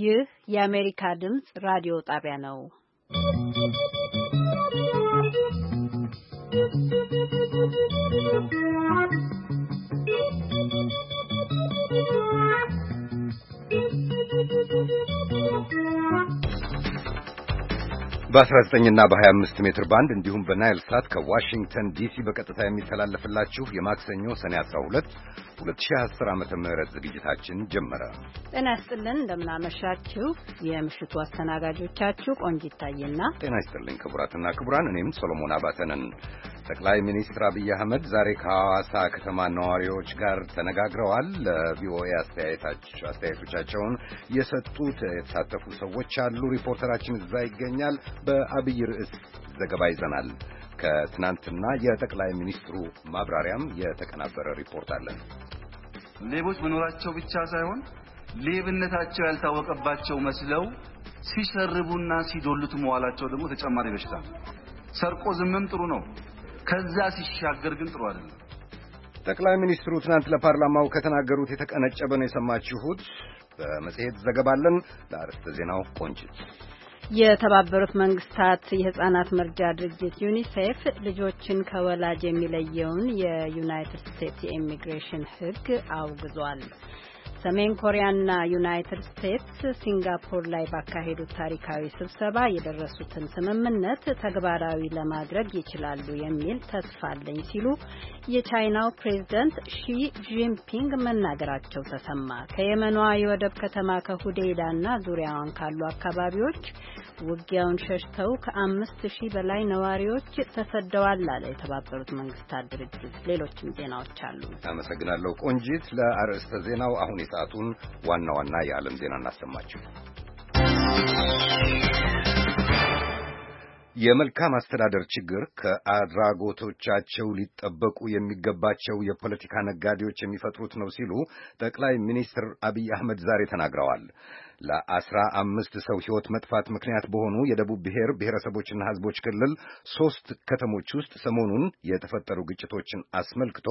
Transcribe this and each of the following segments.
ይህ የአሜሪካ ድምጽ ራዲዮ ጣቢያ ነው። በ19 እና በ25 ሜትር ባንድ እንዲሁም በናይል ሳት ከዋሽንግተን ዲሲ በቀጥታ የሚተላለፍላችሁ የማክሰኞ ሰኔ 12 2010 ዓመተ ምህረት ዝግጅታችን ጀመረ። ጤና ይስጥልን፣ እንደምናመሻችሁ። የምሽቱ አስተናጋጆቻችሁ ቆንጂት ታዬና ጤና ይስጥልኝ ክቡራትና ክቡራን፣ እኔም ሶሎሞን አባተ ነን። ጠቅላይ ሚኒስትር አብይ አህመድ ዛሬ ከሐዋሳ ከተማ ነዋሪዎች ጋር ተነጋግረዋል። ለቪኦኤ አስተያየቶቻቸውን የሰጡት የተሳተፉ ሰዎች አሉ። ሪፖርተራችን እዛ ይገኛል። በአብይ ርዕስ ዘገባ ይዘናል። ከትናንትና የጠቅላይ ሚኒስትሩ ማብራሪያም የተቀናበረ ሪፖርት አለን። ሌቦች መኖራቸው ብቻ ሳይሆን ሌብነታቸው ያልታወቀባቸው መስለው ሲሸርቡና ሲዶሉት መዋላቸው ደግሞ ተጨማሪ በሽታ። ሰርቆ ዝምም ጥሩ ነው፣ ከዛ ሲሻገር ግን ጥሩ አይደለም። ጠቅላይ ሚኒስትሩ ትናንት ለፓርላማው ከተናገሩት የተቀነጨበ ነው የሰማችሁት። በመጽሔት ዘገባለን። ለአርዕስተ ዜናው ቆንጅት። የተባበሩት መንግስታት የህፃናት መርጃ ድርጅት ዩኒሴፍ ልጆችን ከወላጅ የሚለየውን የዩናይትድ ስቴትስ የኢሚግሬሽን ሕግ አውግዟል። ሰሜን ኮሪያና ዩናይትድ ስቴትስ ሲንጋፖር ላይ ባካሄዱት ታሪካዊ ስብሰባ የደረሱትን ስምምነት ተግባራዊ ለማድረግ ይችላሉ የሚል ተስፋ አለኝ ሲሉ የቻይናው ፕሬዝዳንት ሺ ጂንፒንግ መናገራቸው ተሰማ። ከየመኗ የወደብ ከተማ ከሁዴይዳና ዙሪያዋን ካሉ አካባቢዎች ውጊያውን ሸሽተው ከ5000 በላይ ነዋሪዎች ተሰደዋል አለ የተባበሩት መንግስታት ድርጅት። ሌሎችም ዜናዎች አሉ። አመሰግናለሁ ቆንጂት። ለአርዕስተ ዜናው አሁን የሰዓቱን ዋና ዋና የዓለም ዜና እናሰማችሁ። የመልካም አስተዳደር ችግር ከአድራጎቶቻቸው ሊጠበቁ የሚገባቸው የፖለቲካ ነጋዴዎች የሚፈጥሩት ነው ሲሉ ጠቅላይ ሚኒስትር አብይ አህመድ ዛሬ ተናግረዋል። ለ15 ሰው ሕይወት መጥፋት ምክንያት በሆኑ የደቡብ ብሔር ብሔረሰቦችና ሕዝቦች ክልል 3 ከተሞች ውስጥ ሰሞኑን የተፈጠሩ ግጭቶችን አስመልክቶ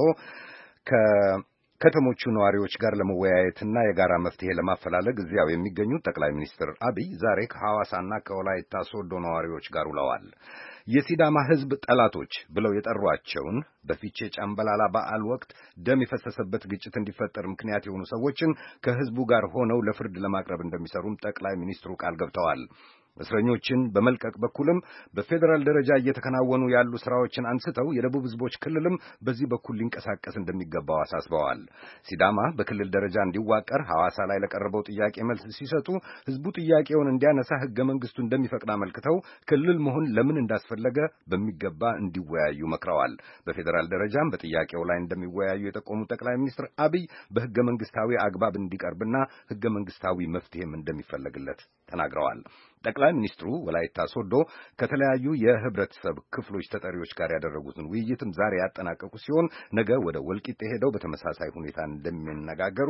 ከተሞቹ ነዋሪዎች ጋር ለመወያየትና የጋራ መፍትሄ ለማፈላለግ እዚያው የሚገኙት ጠቅላይ ሚኒስትር አብይ ዛሬ ከሐዋሳና ከወላይታ ሶዶ ነዋሪዎች ጋር ውለዋል። የሲዳማ ሕዝብ ጠላቶች ብለው የጠሯቸውን በፊቼ ጫምበላላ በዓል ወቅት ደም የፈሰሰበት ግጭት እንዲፈጠር ምክንያት የሆኑ ሰዎችን ከሕዝቡ ጋር ሆነው ለፍርድ ለማቅረብ እንደሚሰሩም ጠቅላይ ሚኒስትሩ ቃል ገብተዋል። እስረኞችን በመልቀቅ በኩልም በፌዴራል ደረጃ እየተከናወኑ ያሉ ስራዎችን አንስተው የደቡብ ሕዝቦች ክልልም በዚህ በኩል ሊንቀሳቀስ እንደሚገባው አሳስበዋል። ሲዳማ በክልል ደረጃ እንዲዋቀር ሐዋሳ ላይ ለቀረበው ጥያቄ መልስ ሲሰጡ ሕዝቡ ጥያቄውን እንዲያነሳ ሕገ መንግስቱ እንደሚፈቅድ አመልክተው ክልል መሆን ለምን እንዳስፈለገ በሚገባ እንዲወያዩ መክረዋል። በፌዴራል ደረጃም በጥያቄው ላይ እንደሚወያዩ የጠቆሙት ጠቅላይ ሚኒስትር አብይ በሕገ መንግስታዊ አግባብ እንዲቀርብና ሕገ መንግስታዊ መፍትሄም እንደሚፈለግለት ተናግረዋል። ጠቅላይ ሚኒስትሩ ወላይታ ሶዶ ከተለያዩ የህብረተሰብ ክፍሎች ተጠሪዎች ጋር ያደረጉትን ውይይትም ዛሬ ያጠናቀቁ ሲሆን ነገ ወደ ወልቂጤ ሄደው በተመሳሳይ ሁኔታ እንደሚነጋገሩ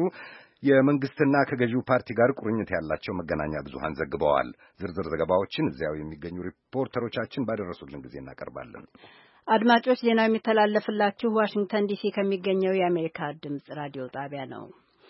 የመንግስትና ከገዢው ፓርቲ ጋር ቁርኝት ያላቸው መገናኛ ብዙሃን ዘግበዋል። ዝርዝር ዘገባዎችን እዚያው የሚገኙ ሪፖርተሮቻችን ባደረሱልን ጊዜ እናቀርባለን። አድማጮች፣ ዜናው የሚተላለፍላችሁ ዋሽንግተን ዲሲ ከሚገኘው የአሜሪካ ድምጽ ራዲዮ ጣቢያ ነው።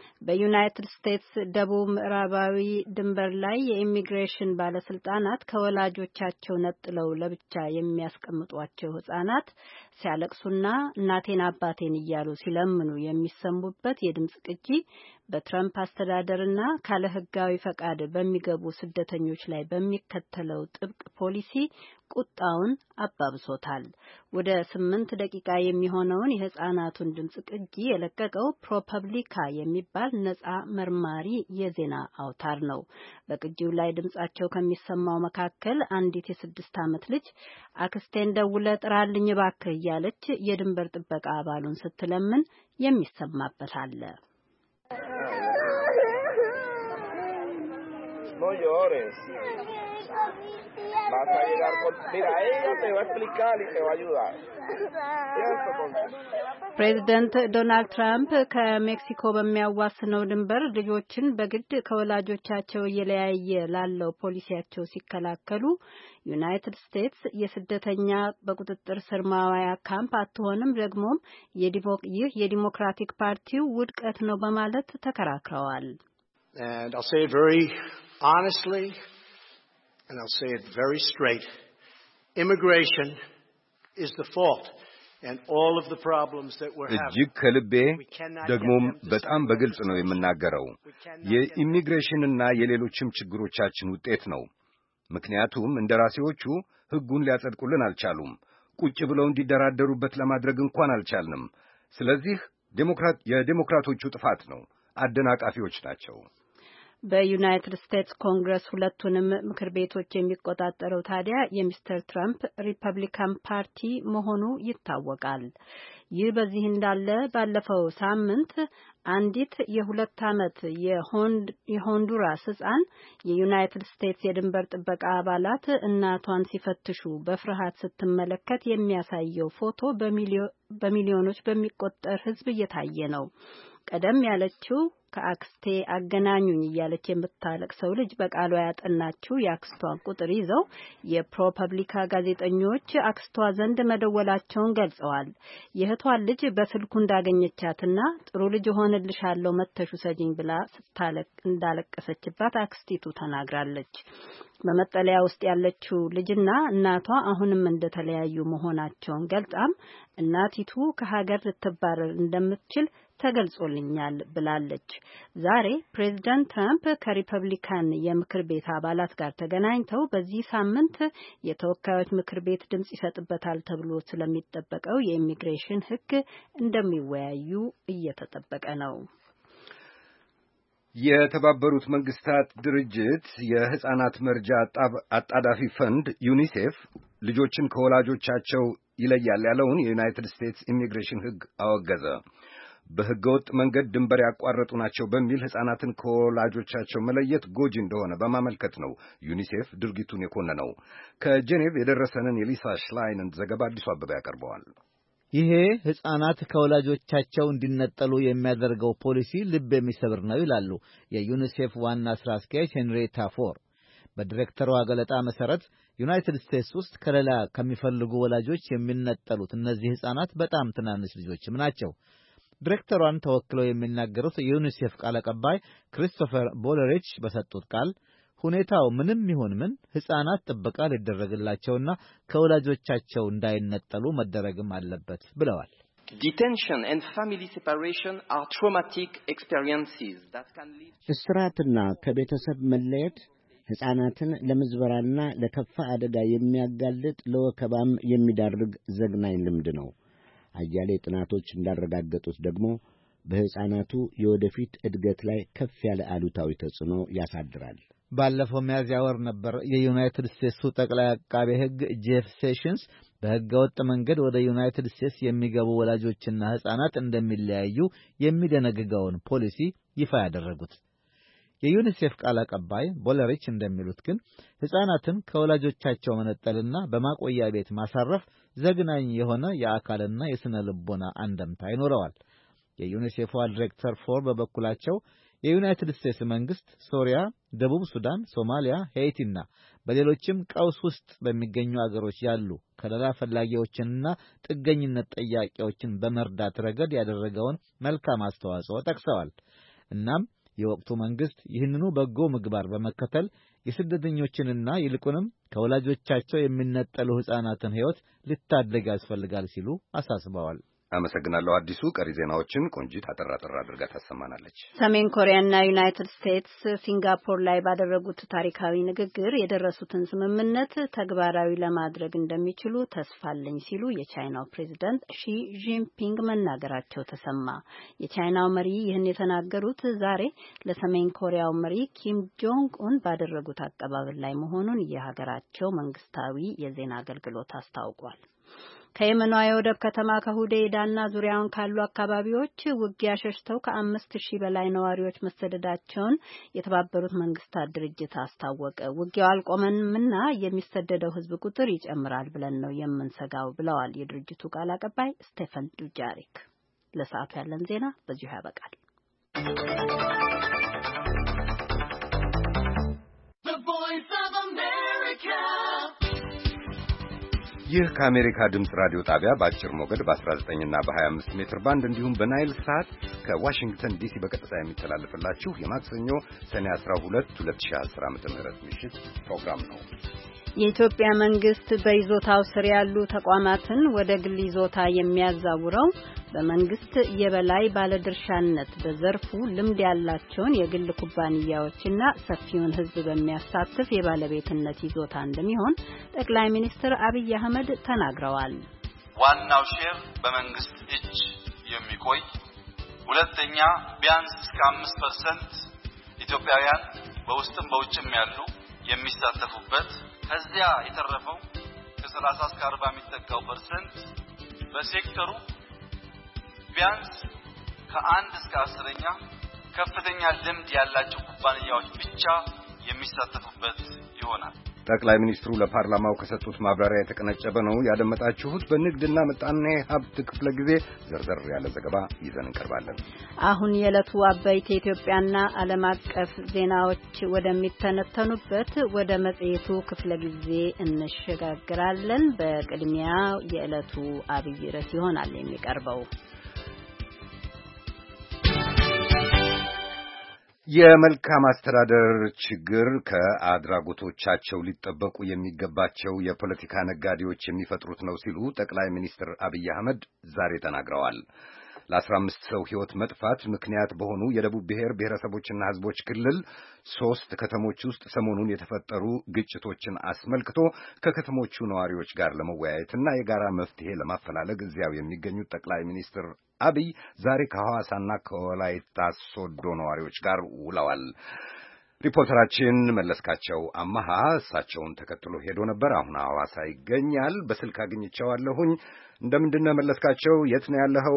በዩናይትድ ስቴትስ ደቡብ ምዕራባዊ ድንበር ላይ የኢሚግሬሽን ባለስልጣናት ከወላጆቻቸው ነጥለው ለብቻ የሚያስቀምጧቸው ህጻናት ሲያለቅሱና እናቴን አባቴን እያሉ ሲለምኑ የሚሰሙበት የድምጽ ቅጂ በትራምፕ አስተዳደርና ካለ ህጋዊ ፈቃድ በሚገቡ ስደተኞች ላይ በሚከተለው ጥብቅ ፖሊሲ ቁጣውን አባብሶታል። ወደ 8 ደቂቃ የሚሆነውን የህፃናቱን ድምጽ ቅጂ የለቀቀው ፕሮፐብሊካ የሚባል ነጻ መርማሪ የዜና አውታር ነው። በቅጂው ላይ ድምጻቸው ከሚሰማው መካከል አንዲት የ6 ዓመት ልጅ አክስቴን ደውለህ ጥራልኝ እባክህ እያለች የድንበር ጥበቃ አባሉን ስትለምን የሚሰማበት አለ። No llores. Vas a llegar con... Mira, ella te va a explicar y te va a ayudar. ፕሬዚደንት ዶናልድ ትራምፕ ከሜክሲኮ በሚያዋስነው ድንበር ልጆችን በግድ ከወላጆቻቸው እየለያየ ላለው ፖሊሲያቸው ሲከላከሉ ዩናይትድ ስቴትስ የስደተኛ በቁጥጥር ስር ማዋያ ካምፕ አትሆንም፣ ደግሞም ይህ የዲሞክራቲክ ፓርቲው ውድቀት ነው በማለት ተከራክረዋል። And I'll say it very Honestly, and I'll say it very straight, immigration is the fault. And all of the problems that we're having. እጅግ ከልቤ ደግሞም በጣም በግልጽ ነው የምናገረው። የኢሚግሬሽንና የሌሎችም ችግሮቻችን ውጤት ነው። ምክንያቱም እንደራሴዎቹ ሕጉን ሊያጸድቁልን አልቻሉም። ቁጭ ብለው እንዲደራደሩበት ለማድረግ እንኳን አልቻልንም። ስለዚህ የዴሞክራቶቹ ጥፋት ነው። አደናቃፊዎች ናቸው። በዩናይትድ ስቴትስ ኮንግረስ ሁለቱንም ምክር ቤቶች የሚቆጣጠረው ታዲያ የሚስተር ትራምፕ ሪፐብሊካን ፓርቲ መሆኑ ይታወቃል። ይህ በዚህ እንዳለ ባለፈው ሳምንት አንዲት የ2 ዓመት የሆንዱራስ ሕፃን የዩናይትድ ስቴትስ የድንበር ጥበቃ አባላት እናቷን ሲፈትሹ በፍርሃት ስትመለከት የሚያሳየው ፎቶ በሚሊዮኖች በሚቆጠር ሕዝብ እየታየ ነው። ቀደም ያለችው ከአክስቴ አገናኙኝ እያለች የምታለቅሰው ልጅ በቃሏ ያጠናችው የአክስቷን ቁጥር ይዘው የፕሮፐብሊካ ጋዜጠኞች አክስቷ ዘንድ መደወላቸውን ገልጸዋል። የእህቷን ልጅ በስልኩ እንዳገኘቻትና ጥሩ ልጅ ሆንልሻለሁ መተሹ ሰጂኝ ብላ እንዳለቀሰችባት አክስቲቱ ተናግራለች። በመጠለያ ውስጥ ያለችው ልጅና እናቷ አሁንም እንደተለያዩ መሆናቸውን ገልጻም እናቲቱ ከሀገር ልትባረር እንደምትችል ተገልጾልኛል ብላለች። ዛሬ ፕሬዝዳንት ትራምፕ ከሪፐብሊካን የምክር ቤት አባላት ጋር ተገናኝተው በዚህ ሳምንት የተወካዮች ምክር ቤት ድምጽ ይሰጥበታል ተብሎ ስለሚጠበቀው የኢሚግሬሽን ሕግ እንደሚወያዩ እየተጠበቀ ነው። የተባበሩት መንግስታት ድርጅት የሕፃናት መርጃ አጣዳፊ ፈንድ ዩኒሴፍ ልጆችን ከወላጆቻቸው ይለያል ያለውን የዩናይትድ ስቴትስ ኢሚግሬሽን ሕግ አወገዘ። በሕገወጥ መንገድ ድንበር ያቋረጡ ናቸው በሚል ሕፃናትን ከወላጆቻቸው መለየት ጎጂ እንደሆነ በማመልከት ነው ዩኒሴፍ ድርጊቱን የኮነነው። ከጄኔቭ የደረሰንን የሊሳ ሽላይንን ዘገባ አዲሱ አበባ ያቀርበዋል። ይሄ ሕፃናት ከወላጆቻቸው እንዲነጠሉ የሚያደርገው ፖሊሲ ልብ የሚሰብር ነው ይላሉ የዩኒሴፍ ዋና ሥራ አስኪያጅ ሄንሪታ ፎር። በዲሬክተሯ ገለጣ መሠረት ዩናይትድ ስቴትስ ውስጥ ከሌላ ከሚፈልጉ ወላጆች የሚነጠሉት እነዚህ ሕፃናት በጣም ትናንሽ ልጆችም ናቸው። ዲሬክተሯን ተወክለው የሚናገሩት የዩኒሴፍ ቃል አቀባይ ክሪስቶፈር ቦለሪች በሰጡት ቃል ሁኔታው ምንም ይሁን ምን ሕፃናት ጥበቃ ሊደረግላቸውና ከወላጆቻቸው እንዳይነጠሉ መደረግም አለበት ብለዋል። Detention and family separation are traumatic experiences that can lead እስራትና ከቤተሰብ መለየት ሕፃናትን ለምዝበራና ለከፋ አደጋ የሚያጋልጥ ለወከባም የሚዳርግ ዘግናኝ ልምድ ነው። አያሌ ጥናቶች እንዳረጋገጡት ደግሞ በሕፃናቱ የወደፊት እድገት ላይ ከፍ ያለ አሉታዊ ተጽዕኖ ያሳድራል። ባለፈው ሚያዝያ ወር ነበር የዩናይትድ ስቴትሱ ጠቅላይ አቃቤ ሕግ ጄፍ ሴሽንስ በሕገወጥ መንገድ ወደ ዩናይትድ ስቴትስ የሚገቡ ወላጆችና ሕፃናት እንደሚለያዩ የሚደነግገውን ፖሊሲ ይፋ ያደረጉት። የዩኒሴፍ ቃል አቀባይ ቦለሪች እንደሚሉት ግን ሕፃናትን ከወላጆቻቸው መነጠልና በማቆያ ቤት ማሳረፍ ዘግናኝ የሆነ የአካልና የስነ ልቦና አንደምታ ይኖረዋል። የዩኒሴፍ ዲሬክተር ፎር በበኩላቸው የዩናይትድ ስቴትስ መንግስት ሶሪያ፣ ደቡብ ሱዳን፣ ሶማሊያ፣ ሄይቲና በሌሎችም ቀውስ ውስጥ በሚገኙ አገሮች ያሉ ከለላ ፈላጊዎችንና ጥገኝነት ጠያቂዎችን በመርዳት ረገድ ያደረገውን መልካም አስተዋጽኦ ጠቅሰዋል። እናም የወቅቱ መንግስት ይህንኑ በጎ ምግባር በመከተል የስደተኞችንና ይልቁንም ከወላጆቻቸው የሚነጠሉ ሕፃናትን ሕይወት ሊታደግ ያስፈልጋል ሲሉ አሳስበዋል። አመሰግናለሁ። አዲሱ ቀሪ ዜናዎችን ቆንጂት አጠር አድርጋ ታሰማናለች። ሰሜን ኮሪያና ዩናይትድ ስቴትስ ሲንጋፖር ላይ ባደረጉት ታሪካዊ ንግግር የደረሱትን ስምምነት ተግባራዊ ለማድረግ እንደሚችሉ ተስፋለኝ ሲሉ የቻይናው ፕሬዝዳንት ሺ ጂንፒንግ መናገራቸው ተሰማ። የቻይናው መሪ ይህን የተናገሩት ዛሬ ለሰሜን ኮሪያው መሪ ኪም ጆንግ ኡን ባደረጉት አቀባበል ላይ መሆኑን የሀገራቸው መንግስታዊ የዜና አገልግሎት አስታውቋል። ከየመኗ የወደብ ከተማ ከሁዴይዳና ዙሪያውን ካሉ አካባቢዎች ውጊያ ሸሽተው ከ5000 በላይ ነዋሪዎች መሰደዳቸውን የተባበሩት መንግስታት ድርጅት አስታወቀ። ውጊያው አልቆመምና የሚሰደደው ሕዝብ ቁጥር ይጨምራል ብለን ነው የምንሰጋው ብለዋል የድርጅቱ ቃል አቀባይ ስቴፈን ዱጃሪክ። ለሰዓቱ ያለን ዜና በዚሁ ያበቃል። ይህ ከአሜሪካ ድምፅ ራዲዮ ጣቢያ በአጭር ሞገድ በ19 እና በ25 ሜትር ባንድ እንዲሁም በናይል ሳት ከዋሽንግተን ዲሲ በቀጥታ የሚተላለፍላችሁ የማክሰኞ ሰኔ 12 2010 ዓ.ም ምሽት ፕሮግራም ነው። የኢትዮጵያ መንግስት በይዞታው ስር ያሉ ተቋማትን ወደ ግል ይዞታ የሚያዛውረው በመንግስት የበላይ ባለድርሻነት በዘርፉ ልምድ ያላቸውን የግል ኩባንያዎችና ሰፊውን ሕዝብ በሚያሳትፍ የባለቤትነት ይዞታ እንደሚሆን ጠቅላይ ሚኒስትር አብይ አህመድ ተናግረዋል። ዋናው ሼር በመንግስት እጅ የሚቆይ፣ ሁለተኛ ቢያንስ እስከ 5% ኢትዮጵያውያን በውስጥም በውጭም ያሉ የሚሳተፉበት፣ ከዚያ የተረፈው ከ30 እስከ 40 የሚጠጋው ፐርሰንት በሴክተሩ ቢያንስ ከ1 እስከ 10ኛ ከፍተኛ ልምድ ያላቸው ኩባንያዎች ብቻ የሚሳተፉበት ይሆናል። ጠቅላይ ሚኒስትሩ ለፓርላማው ከሰጡት ማብራሪያ የተቀነጨበ ነው ያደመጣችሁት። በንግድና ምጣኔ ሀብት ክፍለ ጊዜ ዘርዘር ያለ ዘገባ ይዘን እንቀርባለን። አሁን የዕለቱ አበይት የኢትዮጵያና ዓለም አቀፍ ዜናዎች ወደሚተነተኑበት ወደ መጽሔቱ ክፍለ ጊዜ እንሸጋግራለን። በቅድሚያ የዕለቱ አብይ ርዕስ ይሆናል የሚቀርበው። የመልካም አስተዳደር ችግር ከአድራጎቶቻቸው ሊጠበቁ የሚገባቸው የፖለቲካ ነጋዴዎች የሚፈጥሩት ነው ሲሉ ጠቅላይ ሚኒስትር አብይ አህመድ ዛሬ ተናግረዋል። ለ15 ሰው ሕይወት መጥፋት ምክንያት በሆኑ የደቡብ ብሔረሰቦችና ሕዝቦች ክልል 3 ከተሞች ውስጥ ሰሞኑን የተፈጠሩ ግጭቶችን አስመልክቶ ከከተሞቹ ነዋሪዎች ጋር ለመወያየትና የጋራ መፍትሄ ለማፈላለግ እዚያው የሚገኙት ጠቅላይ ሚኒስትር አብይ ዛሬ ከሐዋሳና ከወላይታ ሶዶ ነዋሪዎች ጋር ውለዋል። ሪፖርተራችን መለስካቸው አማሃ እሳቸውን ተከትሎ ሄዶ ነበር። አሁን ሐዋሳ ይገኛል። በስልክ አግኝቼዋለሁኝ። እንደምንድነው መለስካቸው? የት ነው ያለኸው?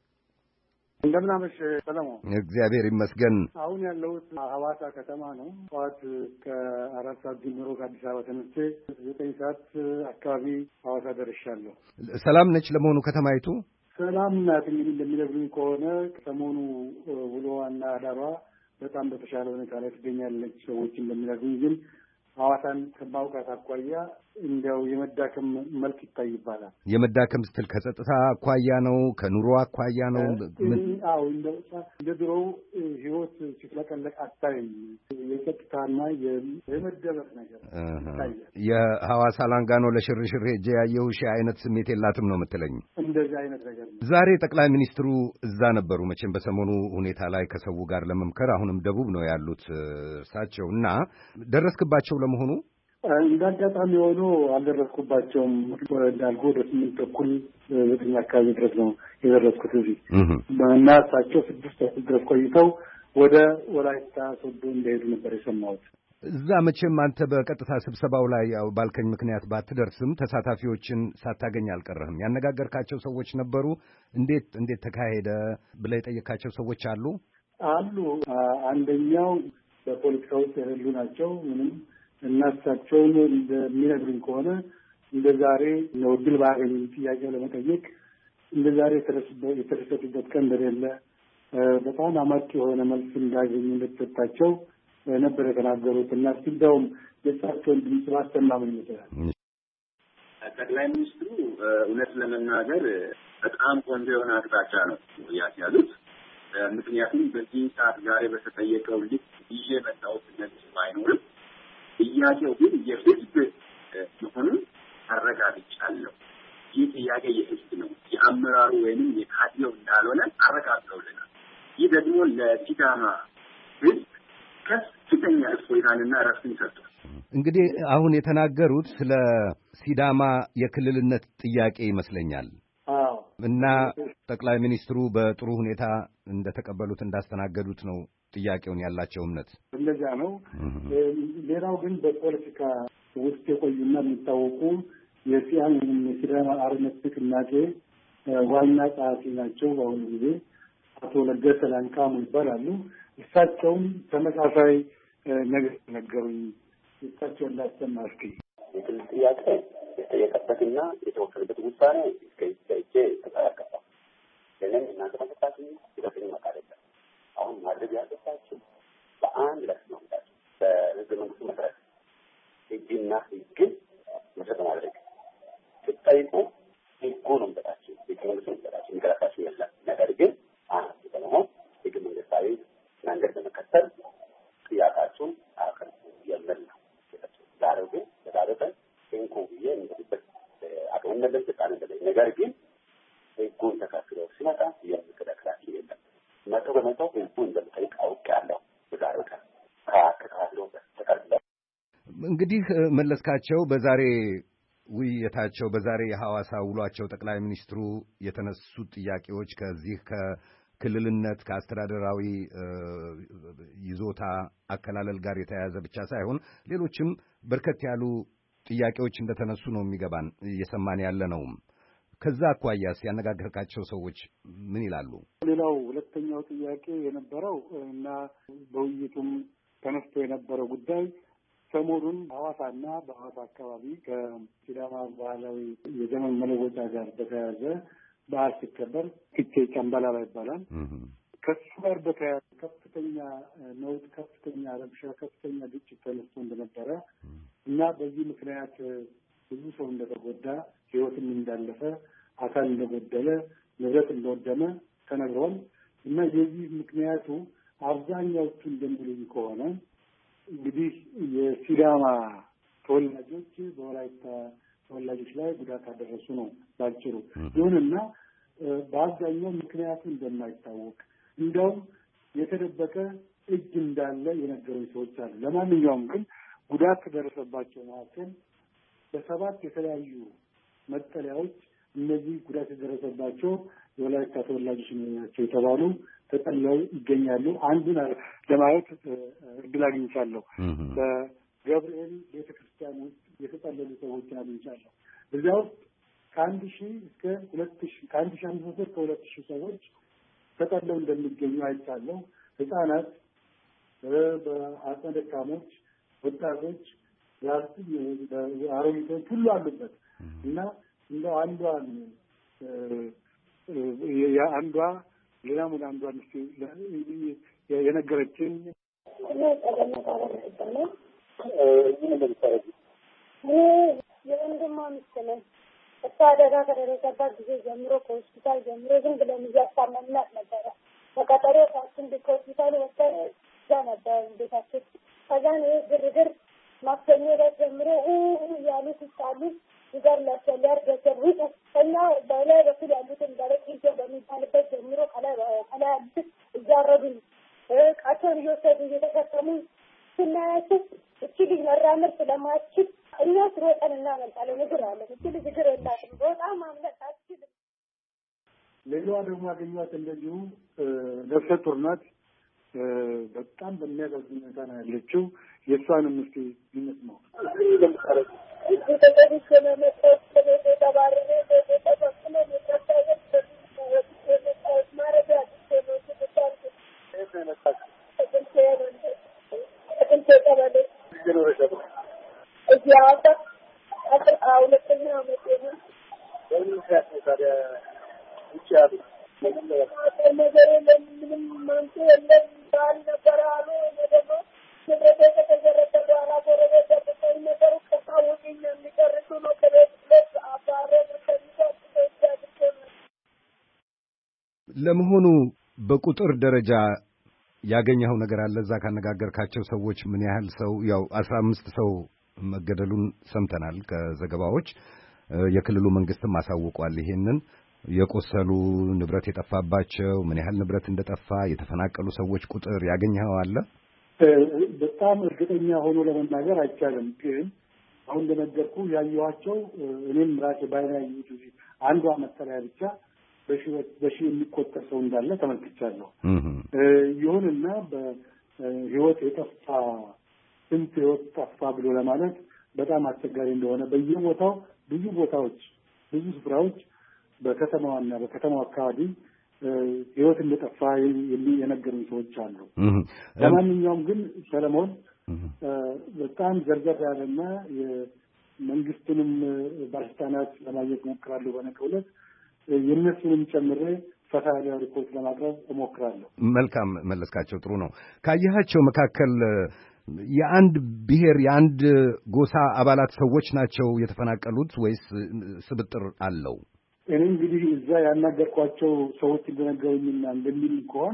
እንደምናመሽ ሰለሞን። እግዚአብሔር ይመስገን። አሁን ያለሁት ሐዋሳ ከተማ ነው። ጠዋት ከ4 ሰዓት ጀምሮ ከአዲስ አበባ ተነስቼ 9 ሰዓት አካባቢ ሐዋሳ ደርሻለሁ። ሰላም ነች ለመሆኑ ከተማይቱ? ሰላም ናት። እንግዲህ እንደሚነግሩኝ ከሆነ ሰሞኑ ውሎዋና አዳሯ በጣም በተሻለ ሁኔታ ላይ ትገኛለች። ሰዎች እንደሚነግሩኝ ግን ሐዋሳን ከማውቃት አኳያ እንዲያው የመዳከም መልክ ይታይባታል። የመዳከም ስትል ከጸጥታ አኳያ ነው? ከኑሮ አኳያ ነው? አዎ እንደ ድሮው ህይወት ሲፍለቀለቅ አታይም። የጸጥታና የመደበር ነገር ይታያል። የሐዋሳ ላንጋኖ ለሽርሽር ሄጄ ያየሁሽ አይነት ስሜት የላትም ነው የምትለኝ? እንደዚህ አይነት ነገር ነው። ዛሬ ጠቅላይ ሚኒስትሩ እዛ ነበሩ መቼም በሰሞኑ ሁኔታ ላይ ከሰው ጋር ለመምከር። አሁንም ደቡብ ነው ያሉት እሳቸው እና ደረስክባቸው ለመሆኑ? እንዳጋጣሚ ሆኖ አልደረስኩባቸውም። እንዳልኩ ወደ 8 ተኩል 9 አካባቢ ድረስ ነው የደረስኩት እዚህ እና እሳቸው 6 ተኩል ድረስ ቆይተው ወደ ወላይታ ሶዶ እንደሄዱ ነበር የሰማሁት። እዛ መቼም አንተ በቀጥታ ስብሰባው ላይ ያው ባልከኝ ምክንያት ባትደርስም ተሳታፊዎችን ሳታገኝ አልቀረህም። ያነጋገርካቸው ሰዎች ነበሩ? እንዴት ተካሄደ ብለህ የጠየካቸው ሰዎች አሉ? አንደኛው በፖለቲካ ውስጥ ያሉ ናቸው። ምንም እናሳቸውን እንደሚነግሩኝ ከሆነ እንደ ዛሬ ነው ድል ባገኝ ጥያቄ ለመጠየቅ እንደ ዛሬ የተደሰቱበት ቀን እንደሌለ፣ በጣም አመርቂ የሆነ መልስ እንዳገኙ እንደተሰጣቸው ነበር የተናገሩት እና ሲዳውም የእሳቸውን ድምፅ ባሰማምን ይመስላል። ጠቅላይ ሚኒስትሩ እውነት ለመናገር በጣም ቆንጆ የሆነ አቅጣጫ ነው ያስያዙት። ምክንያቱም በዚህ ሰዓት ዛሬ በተጠየቀው ልክ ይዤ መጣሁት ነገር ባይኖርም ጥያቄው ግን የህዝብ መሆኑን አረጋግጫለሁ። ይህ ጥያቄ የህዝብ ነው፣ የአመራሩ ወይንም የካድሬው እንዳልሆነ አረጋግጠውልናል። ይህ ደግሞ ለሲዳማ ህዝብ ከፍተኛ እፎይታንና እረፍትን ሰጥቷል። እንግዲህ አሁን የተናገሩት ስለ ሲዳማ የክልልነት ጥያቄ ይመስለኛል እና ጠቅላይ ሚኒስትሩ በጥሩ ሁኔታ እንደተቀበሉት እንዳስተናገዱት ነው ጥያቄውን ያላቸው እምነት እንደዚያ ነው። ሌላው ግን በፖለቲካ ውስጥ የቆዩና የሚታወቁ የሲዳማ አርነት ንቅናቄ ዋና ጸሐፊ ናቸው በአሁኑ ጊዜ አቶ ለገሰ ላንቃሙ ይባላሉ። እሳቸውም ተመሳሳይ ነገር ነገሩኝ። እሳቸው እንዳሰማ እስኪ የክልል ጥያቄ የተጠየቀበትና የተወሰነበት ውሳኔ እስከ ተጠያቀቀ ለምን እናንተ ተመጣጣኝ ይደረግ ማካለለ አሁን ማድረግ ያለባችሁ በአንድ ላይ ነው ማለት በህገ መንግስቱ መሰረት ህግና ህግን መሰረት ማድረግ ሲጠይቁ ህጉ ነው የምታችሁ ህገ መንግስቱ ነው የምታችሁ የሚከራከራችሁ ይመስላል። ነገር ግን አንድ ደግሞ ጠይቄያለሁ። በዛሬው ቀን ካለው በስተቀር እንግዲህ መለስካቸው በዛሬ ውይይታቸው በዛሬ የሐዋሳ ውሏቸው ጠቅላይ ሚኒስትሩ የተነሱት ጥያቄዎች ከዚህ ከክልልነት ከአስተዳደራዊ ይዞታ አከላለል ጋር የተያያዘ ብቻ ሳይሆን ሌሎችም በርከት ያሉ ጥያቄዎች እንደተነሱ ነው የሚገባን እየሰማን ያለ ነው። ከዛ አኳያስ ያነጋገርካቸው ሰዎች ምን ይላሉ? ሌላው ሁለተኛው ጥያቄ የነበረው እና በውይይቱም ተነስቶ የነበረው ጉዳይ ሰሞኑን ሐዋሳና በሐዋሳ አካባቢ ከሲዳማ ባህላዊ የዘመን መለወጫ ጋር በተያያዘ በዓል ሲከበር ፊቼ ጨምበላላ ይባላል። ከሱ ጋር በተያያዘ ከፍተኛ ነውጥ፣ ከፍተኛ ረብሻ፣ ከፍተኛ ግጭት ተነስቶ እንደነበረ እና በዚህ ምክንያት ብዙ ሰው እንደተጎዳ፣ ሕይወትም እንዳለፈ፣ አካል እንደጎደለ፣ ንብረት እንደወደመ ተነግሯል እና የዚህ ምክንያቱ አብዛኛዎቹ እንደሚሉኝ ከሆነ እንግዲህ የሲዳማ ተወላጆች በወላይታ ተወላጆች ላይ ጉዳት አደረሱ ነው ባጭሩ። ይሁንና በአብዛኛው ምክንያቱ እንደማይታወቅ እንደውም የተደበቀ እጅ እንዳለ የነገሩኝ ሰዎች አሉ። ለማንኛውም ግን ጉዳት ከደረሰባቸው መካከል በሰባት የተለያዩ መጠለያዎች እነዚህ ጉዳት የደረሰባቸው የወላይታ ተወላጆች ናቸው የተባሉ ተጠልለው ይገኛሉ። አንዱን ለማየት እድል አግኝቻለሁ። በገብርኤል ቤተክርስቲያን ውስጥ የተጠለሉ ሰዎችን አግኝቻለሁ። እዚያ ውስጥ ከ1000 እስከ 2000 ከ1500 እስከ 2000 ሰዎች ተጠልለው እንደሚገኙ አይቻለሁ። ህጻናት፣ በአቅመ ደካሞች፣ ወጣቶች፣ አሮጊቶች ሁሉ አሉበት እና እንደው አንዷ ሌላም ወደ አንዷ የነገረችን የወንድሟ ሚስት ነኝ። እሷ አደጋ ከደረሰባት ጊዜ ጀምሮ ከሆስፒታል ጀምሮ ዝም ብለን እያስታመምናት ነበረ። በቀጠሮ ታችን ከሆስፒታል ወጥተን እዛ ነበር ቤታችን። ከዛን ግርግር ማክሰኞ ዕለት ጀምሮ እያሉት ይሳሉ ይገርላቸው ሊያርገቸው እና በላይ በኩል ያሉትን ደረቅ ይዞ በሚባልበት ጀምሮ ከላይ ያሉት እያረዱን ቃቸውን እየወሰዱ እየተሸከሙ ስናያቸው እቺ ልጅ መራመድ ስለማትችል እኛ ስሮጠን እናመልጣለን። እግር አለ እቺ ልጅ እግር የላትም በጣም ማምለጥ አትችልም። ሌላዋ ደግሞ ያገኟት እንደዚሁ ነፍሰ ጡር ናት። በጣም በሚያሳዝን ሁኔታ ነው ያለችው። የእሷንም እስኪ እንስማው። ለመሆኑ በቁጥር ደረጃ ያገኘው ነገር አለ? እዛ ካነጋገርካቸው ሰዎች ምን ያህል ሰው? ያው 15 ሰው መገደሉን ሰምተናል ከዘገባዎች። የክልሉ መንግስትም አሳውቋል ይሄንን። የቆሰሉ ንብረት የጠፋባቸው ምን ያህል ንብረት እንደጠፋ የተፈናቀሉ ሰዎች ቁጥር ያገኘው አለ? በጣም እርግጠኛ ሆኖ ለመናገር አይቻልም። ግን አሁን እንደነገርኩ ያየኋቸው እኔም ራሴ ባይና ያየሁት አንዷ መጠለያ ብቻ በሺ የሚቆጠር ሰው እንዳለ ተመልክቻለሁ። ይሁንና በህይወት የጠፋ ስንት ህይወት ጠፋ ብሎ ለማለት በጣም አስቸጋሪ እንደሆነ በየቦታው ብዙ ቦታዎች ብዙ ስፍራዎች በከተማዋና በከተማው አካባቢ ህይወት እንደጠፋ የነገሩኝ ሰዎች አሉ። ለማንኛውም ግን ሰለሞን በጣም ዘርዘር ያለና የመንግስትንም ባለስልጣናት ለማግኘት እሞክራለሁ በነገው ዕለት የእነሱንም ጨምሬ ሰፋ ያለ ሪፖርት ለማቅረብ እሞክራለሁ። መልካም መለስካቸው፣ ጥሩ ነው። ካየሃቸው መካከል የአንድ ብሔር የአንድ ጎሳ አባላት ሰዎች ናቸው የተፈናቀሉት ወይስ ስብጥር አለው? እኔ እንግዲህ እዛ ያናገርኳቸው ሰዎች እንደነገሩኝና እንደሚሉ ከሆነ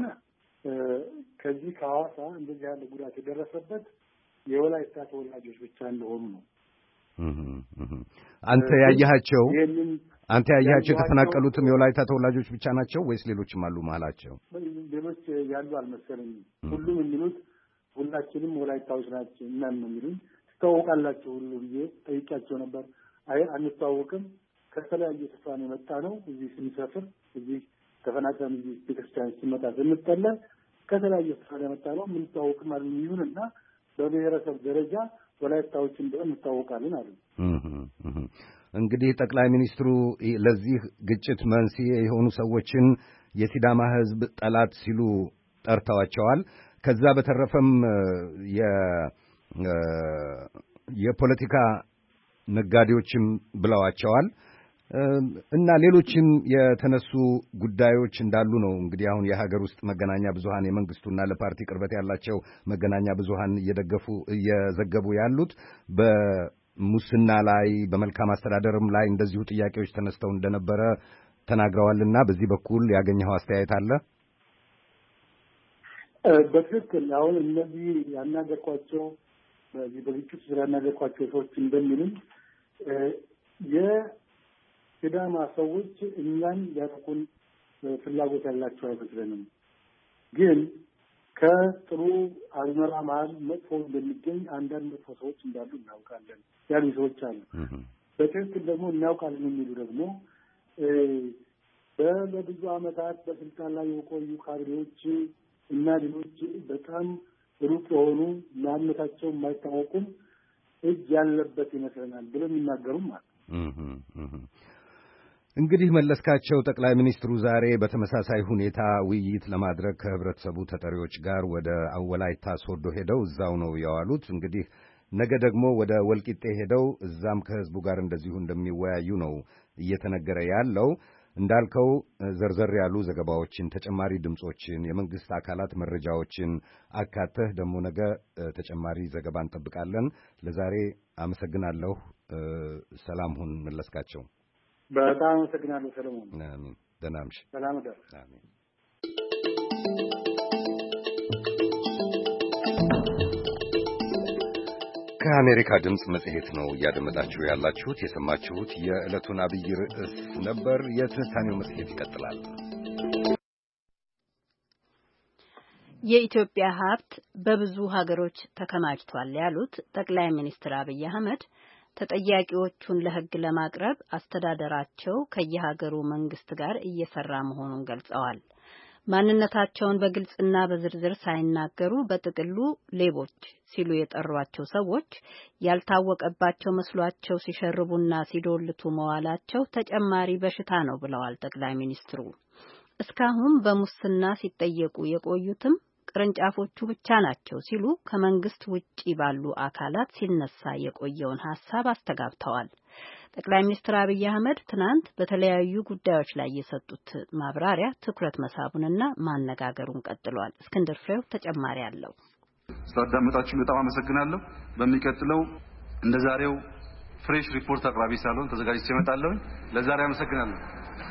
ከዚህ ከሐዋሳ እንደዚህ ያለ ጉዳት የደረሰበት የወላይታ ተወላጆች ብቻ እንደሆኑ ነው። አንተ ያየሃቸው አንተ ያያቸው የተፈናቀሉትም የወላይታ ተወላጆች ብቻ ናቸው ወይስ ሌሎችም አሉ መሀላቸው? ሌሎች ያሉ አልመሰለኝም። ሁሉም የሚሉት ሁላችንም ወላይታዎች ናቸው እና ነው የሚሉኝ። ትተዋወቃላችሁ ሁሉ ብዬ ጠይቄያቸው ነበር። አይ አንተዋወቅም፣ ከተለያየ ስፍራ ነው የመጣ ነው። እዚህ ስንሰፍር እዚህ ተፈናቅለን እዚህ ቤተክርስቲያን ስንመጣ ስንጠለ ከተለያየ ስፍራ ነው የመጣ ነው። የምንተዋወቅም አሉ ይሁንና በብሔረሰብ ደረጃ ወላይታዎች እንደሆነ እንታወቃለን አሉ። እንግዲህ ጠቅላይ ሚኒስትሩ ለዚህ ግጭት መንስኤ የሆኑ ሰዎችን የሲዳማ ሕዝብ ጠላት ሲሉ ጠርተዋቸዋል። ከዛ በተረፈም የፖለቲካ ነጋዴዎችም ብለዋቸዋል እና ሌሎችም የተነሱ ጉዳዮች እንዳሉ ነው። እንግዲህ አሁን የሀገር ውስጥ መገናኛ ብዙሃን የመንግስቱና ለፓርቲ ቅርበት ያላቸው መገናኛ ብዙሃን እየዘገቡ ያሉት በሙስና ላይ በመልካም አስተዳደርም ላይ እንደዚሁ ጥያቄዎች ተነስተው እንደነበረ ተናግረዋልና በዚህ በኩል ያገኘው አስተያየት አለ? በትክክል አሁን እነዚህ ያናገርኳቸው በግጭት ዙሪያ ያናገርኳቸው ሰዎች እንደሚሉም የሲዳማ ሰዎች እኛን ሊያጠቁን ፍላጎት ያላቸው አይመስለንም። ግን ከጥሩ አዝመራ መሀል መጥፎ እንደሚገኝ አንዳንድ መጥፎ ሰዎች እንዳሉ እናውቃለን ያሉ ሰዎች አሉ። በትክክል ደግሞ እናውቃለን የሚሉ ደግሞ በብዙ ዓመታት በስልጣን ላይ የቆዩ ካድሬዎች እና ሌሎች በጣም ሩቅ የሆኑ ማንነታቸው የማይታወቁም እጅ ያለበት ይመስለናል ብለው የሚናገሩም አሉ። እንግዲህ መለስካቸው፣ ጠቅላይ ሚኒስትሩ ዛሬ በተመሳሳይ ሁኔታ ውይይት ለማድረግ ከህብረተሰቡ ተጠሪዎች ጋር ወደ ወላይታ ሶዶ ሄደው እዛው ነው የዋሉት። እንግዲህ ነገ ደግሞ ወደ ወልቂጤ ሄደው እዛም ከህዝቡ ጋር እንደዚሁ እንደሚወያዩ ነው እየተነገረ ያለው። እንዳልከው ዘርዘር ያሉ ዘገባዎችን፣ ተጨማሪ ድምጾችን፣ የመንግስት አካላት መረጃዎችን አካተህ ደግሞ ነገ ተጨማሪ ዘገባ እንጠብቃለን። ለዛሬ አመሰግናለሁ። ሰላም ሁን መለስካቸው። በጣም አመሰግናለሁ ሰለሞን። አሜን። ደህና እምሽ። ሰላም ደር። አሜን። ከአሜሪካ ድምፅ መጽሔት ነው እያደመጣችሁ ያላችሁት። የሰማችሁት የዕለቱን አብይ ርዕስ ነበር። የትንታኔው መጽሔት ይቀጥላል። የኢትዮጵያ ሀብት በብዙ ሀገሮች ተከማችቷል ያሉት ጠቅላይ ሚኒስትር አብይ አህመድ ተጠያቂዎቹን ለሕግ ለማቅረብ አስተዳደራቸው ከየሀገሩ መንግስት ጋር እየሰራ መሆኑን ገልጸዋል። ማንነታቸውን በግልጽና በዝርዝር ሳይናገሩ በጥቅሉ ሌቦች ሲሉ የጠሯቸው ሰዎች ያልታወቀባቸው መስሏቸው ሲሸርቡና ሲዶልቱ መዋላቸው ተጨማሪ በሽታ ነው ብለዋል ጠቅላይ ሚኒስትሩ። እስካሁን በሙስና ሲጠየቁ የቆዩትም ቅርንጫፎቹ ብቻ ናቸው ሲሉ ከመንግስት ውጪ ባሉ አካላት ሲነሳ የቆየውን ሐሳብ አስተጋብተዋል። ጠቅላይ ሚኒስትር አብይ አህመድ ትናንት በተለያዩ ጉዳዮች ላይ የሰጡት ማብራሪያ ትኩረት መሳቡንና ማነጋገሩን ቀጥሏል። እስክንድር ፍሬው ተጨማሪ አለው። ስላዳመጣችሁ በጣም አመሰግናለሁ። በሚቀጥለው እንደ ዛሬው ፍሬሽ ሪፖርት አቅራቢ ሳልሆን ተዘጋጅቼ እመጣለሁ። ለዛሬ አመሰግናለሁ።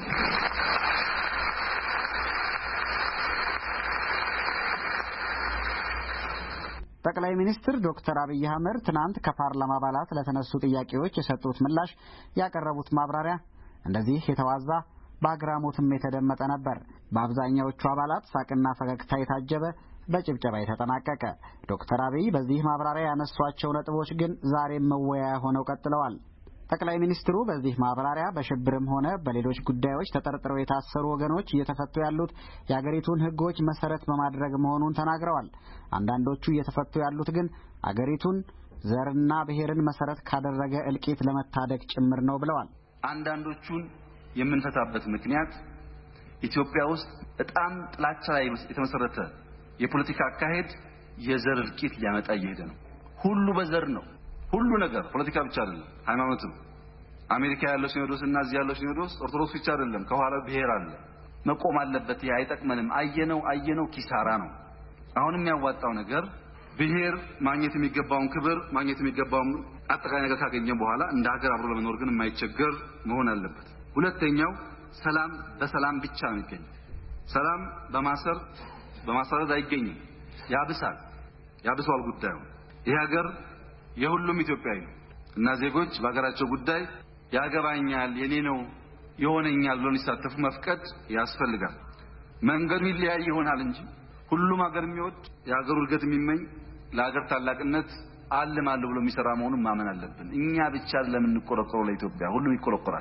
ጠቅላይ ሚኒስትር ዶክተር አብይ አህመድ ትናንት ከፓርላማ አባላት ለተነሱ ጥያቄዎች የሰጡት ምላሽ፣ ያቀረቡት ማብራሪያ እንደዚህ የተዋዛ በአግራሞትም የተደመጠ ነበር። በአብዛኛዎቹ አባላት ሳቅና ፈገግታ የታጀበ በጭብጨባ የተጠናቀቀ። ዶክተር አብይ በዚህ ማብራሪያ ያነሷቸው ነጥቦች ግን ዛሬም መወያያ ሆነው ቀጥለዋል። ጠቅላይ ሚኒስትሩ በዚህ ማብራሪያ በሽብርም ሆነ በሌሎች ጉዳዮች ተጠርጥረው የታሰሩ ወገኖች እየተፈቱ ያሉት የአገሪቱን ሕጎች መሰረት በማድረግ መሆኑን ተናግረዋል። አንዳንዶቹ እየተፈቱ ያሉት ግን አገሪቱን ዘርና ብሔርን መሰረት ካደረገ እልቂት ለመታደግ ጭምር ነው ብለዋል። አንዳንዶቹን የምንፈታበት ምክንያት ኢትዮጵያ ውስጥ በጣም ጥላቻ ላይ የተመሰረተ የፖለቲካ አካሄድ የዘር እልቂት ሊያመጣ እየሄደ ነው። ሁሉ በዘር ነው። ሁሉ ነገር ፖለቲካ ብቻ አይደለም፣ ሃይማኖትም። አሜሪካ ያለው ሲኖዶስ እና እዚህ ያለው ሲኖዶስ ኦርቶዶክስ ብቻ አይደለም፣ ከኋላው ብሔር አለ። መቆም አለበት። ይሄ አይጠቅመንም። አየነው ኪሳራ ነው። አሁንም የሚያዋጣው ነገር ብሔር ማግኘት የሚገባውን ክብር ማግኘት የሚገባውን አጠቃላይ ነገር ካገኘ በኋላ እንደ ሀገር አብሮ ለመኖር ግን የማይቸገር መሆን አለበት። ሁለተኛው ሰላም በሰላም ብቻ ነው የሚገኘው። ሰላም በማሰረድ አይገኝም። ያብሳል ጉዳዩ። ይሄ ሀገር የሁሉም ኢትዮጵያዊ ነው እና ዜጎች በሀገራቸው ጉዳይ ያገባኛል፣ የኔ ነው የሆነኛል ብሎ ሊሳተፉ መፍቀድ ያስፈልጋል። መንገዱ ይለያይ ይሆናል እንጂ ሁሉም ሀገር የሚወድ የሀገሩ እድገት የሚመኝ ለሀገር ታላቅነት አለማለሁ ብሎ የሚሰራ መሆኑን ማመን አለብን። እኛ ብቻ ለምን እንቆረቆረው? ለኢትዮጵያ ሁሉም ይቆረቆራል።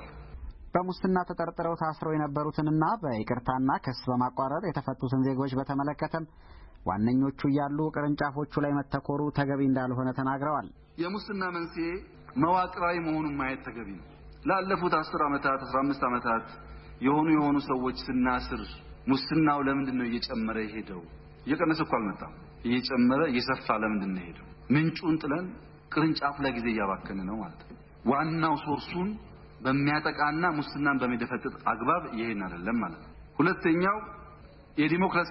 በሙስና ተጠርጥረው ታስረው የነበሩትንና በይቅርታና ክስ በማቋረጥ የተፈቱትን ዜጎች በተመለከተም ዋነኞቹ ያሉ ቅርንጫፎቹ ላይ መተኮሩ ተገቢ እንዳልሆነ ተናግረዋል። የሙስና መንስኤ መዋቅራዊ መሆኑን ማየት ተገቢ ነው። ላለፉት 10 ዓመታት 15 ዓመታት የሆኑ ሰዎች ስናስር ሙስናው ለምንድን ነው እየጨመረ የሄደው? እየቀነሰ እኮ አልመጣም። እየጨመረ እየሰፋ ለምንድን ነው የሄደው? ምንጩን ጥለን ቅርንጫፍ ላይ ጊዜ እያባከነ ነው ማለት ነው። ዋናው ሶርሱን በሚያጠቃና ሙስናን በሚደፈጥጥ አግባብ ይሄን አይደለም ማለት ነው። ሁለተኛው የዲሞክራሲ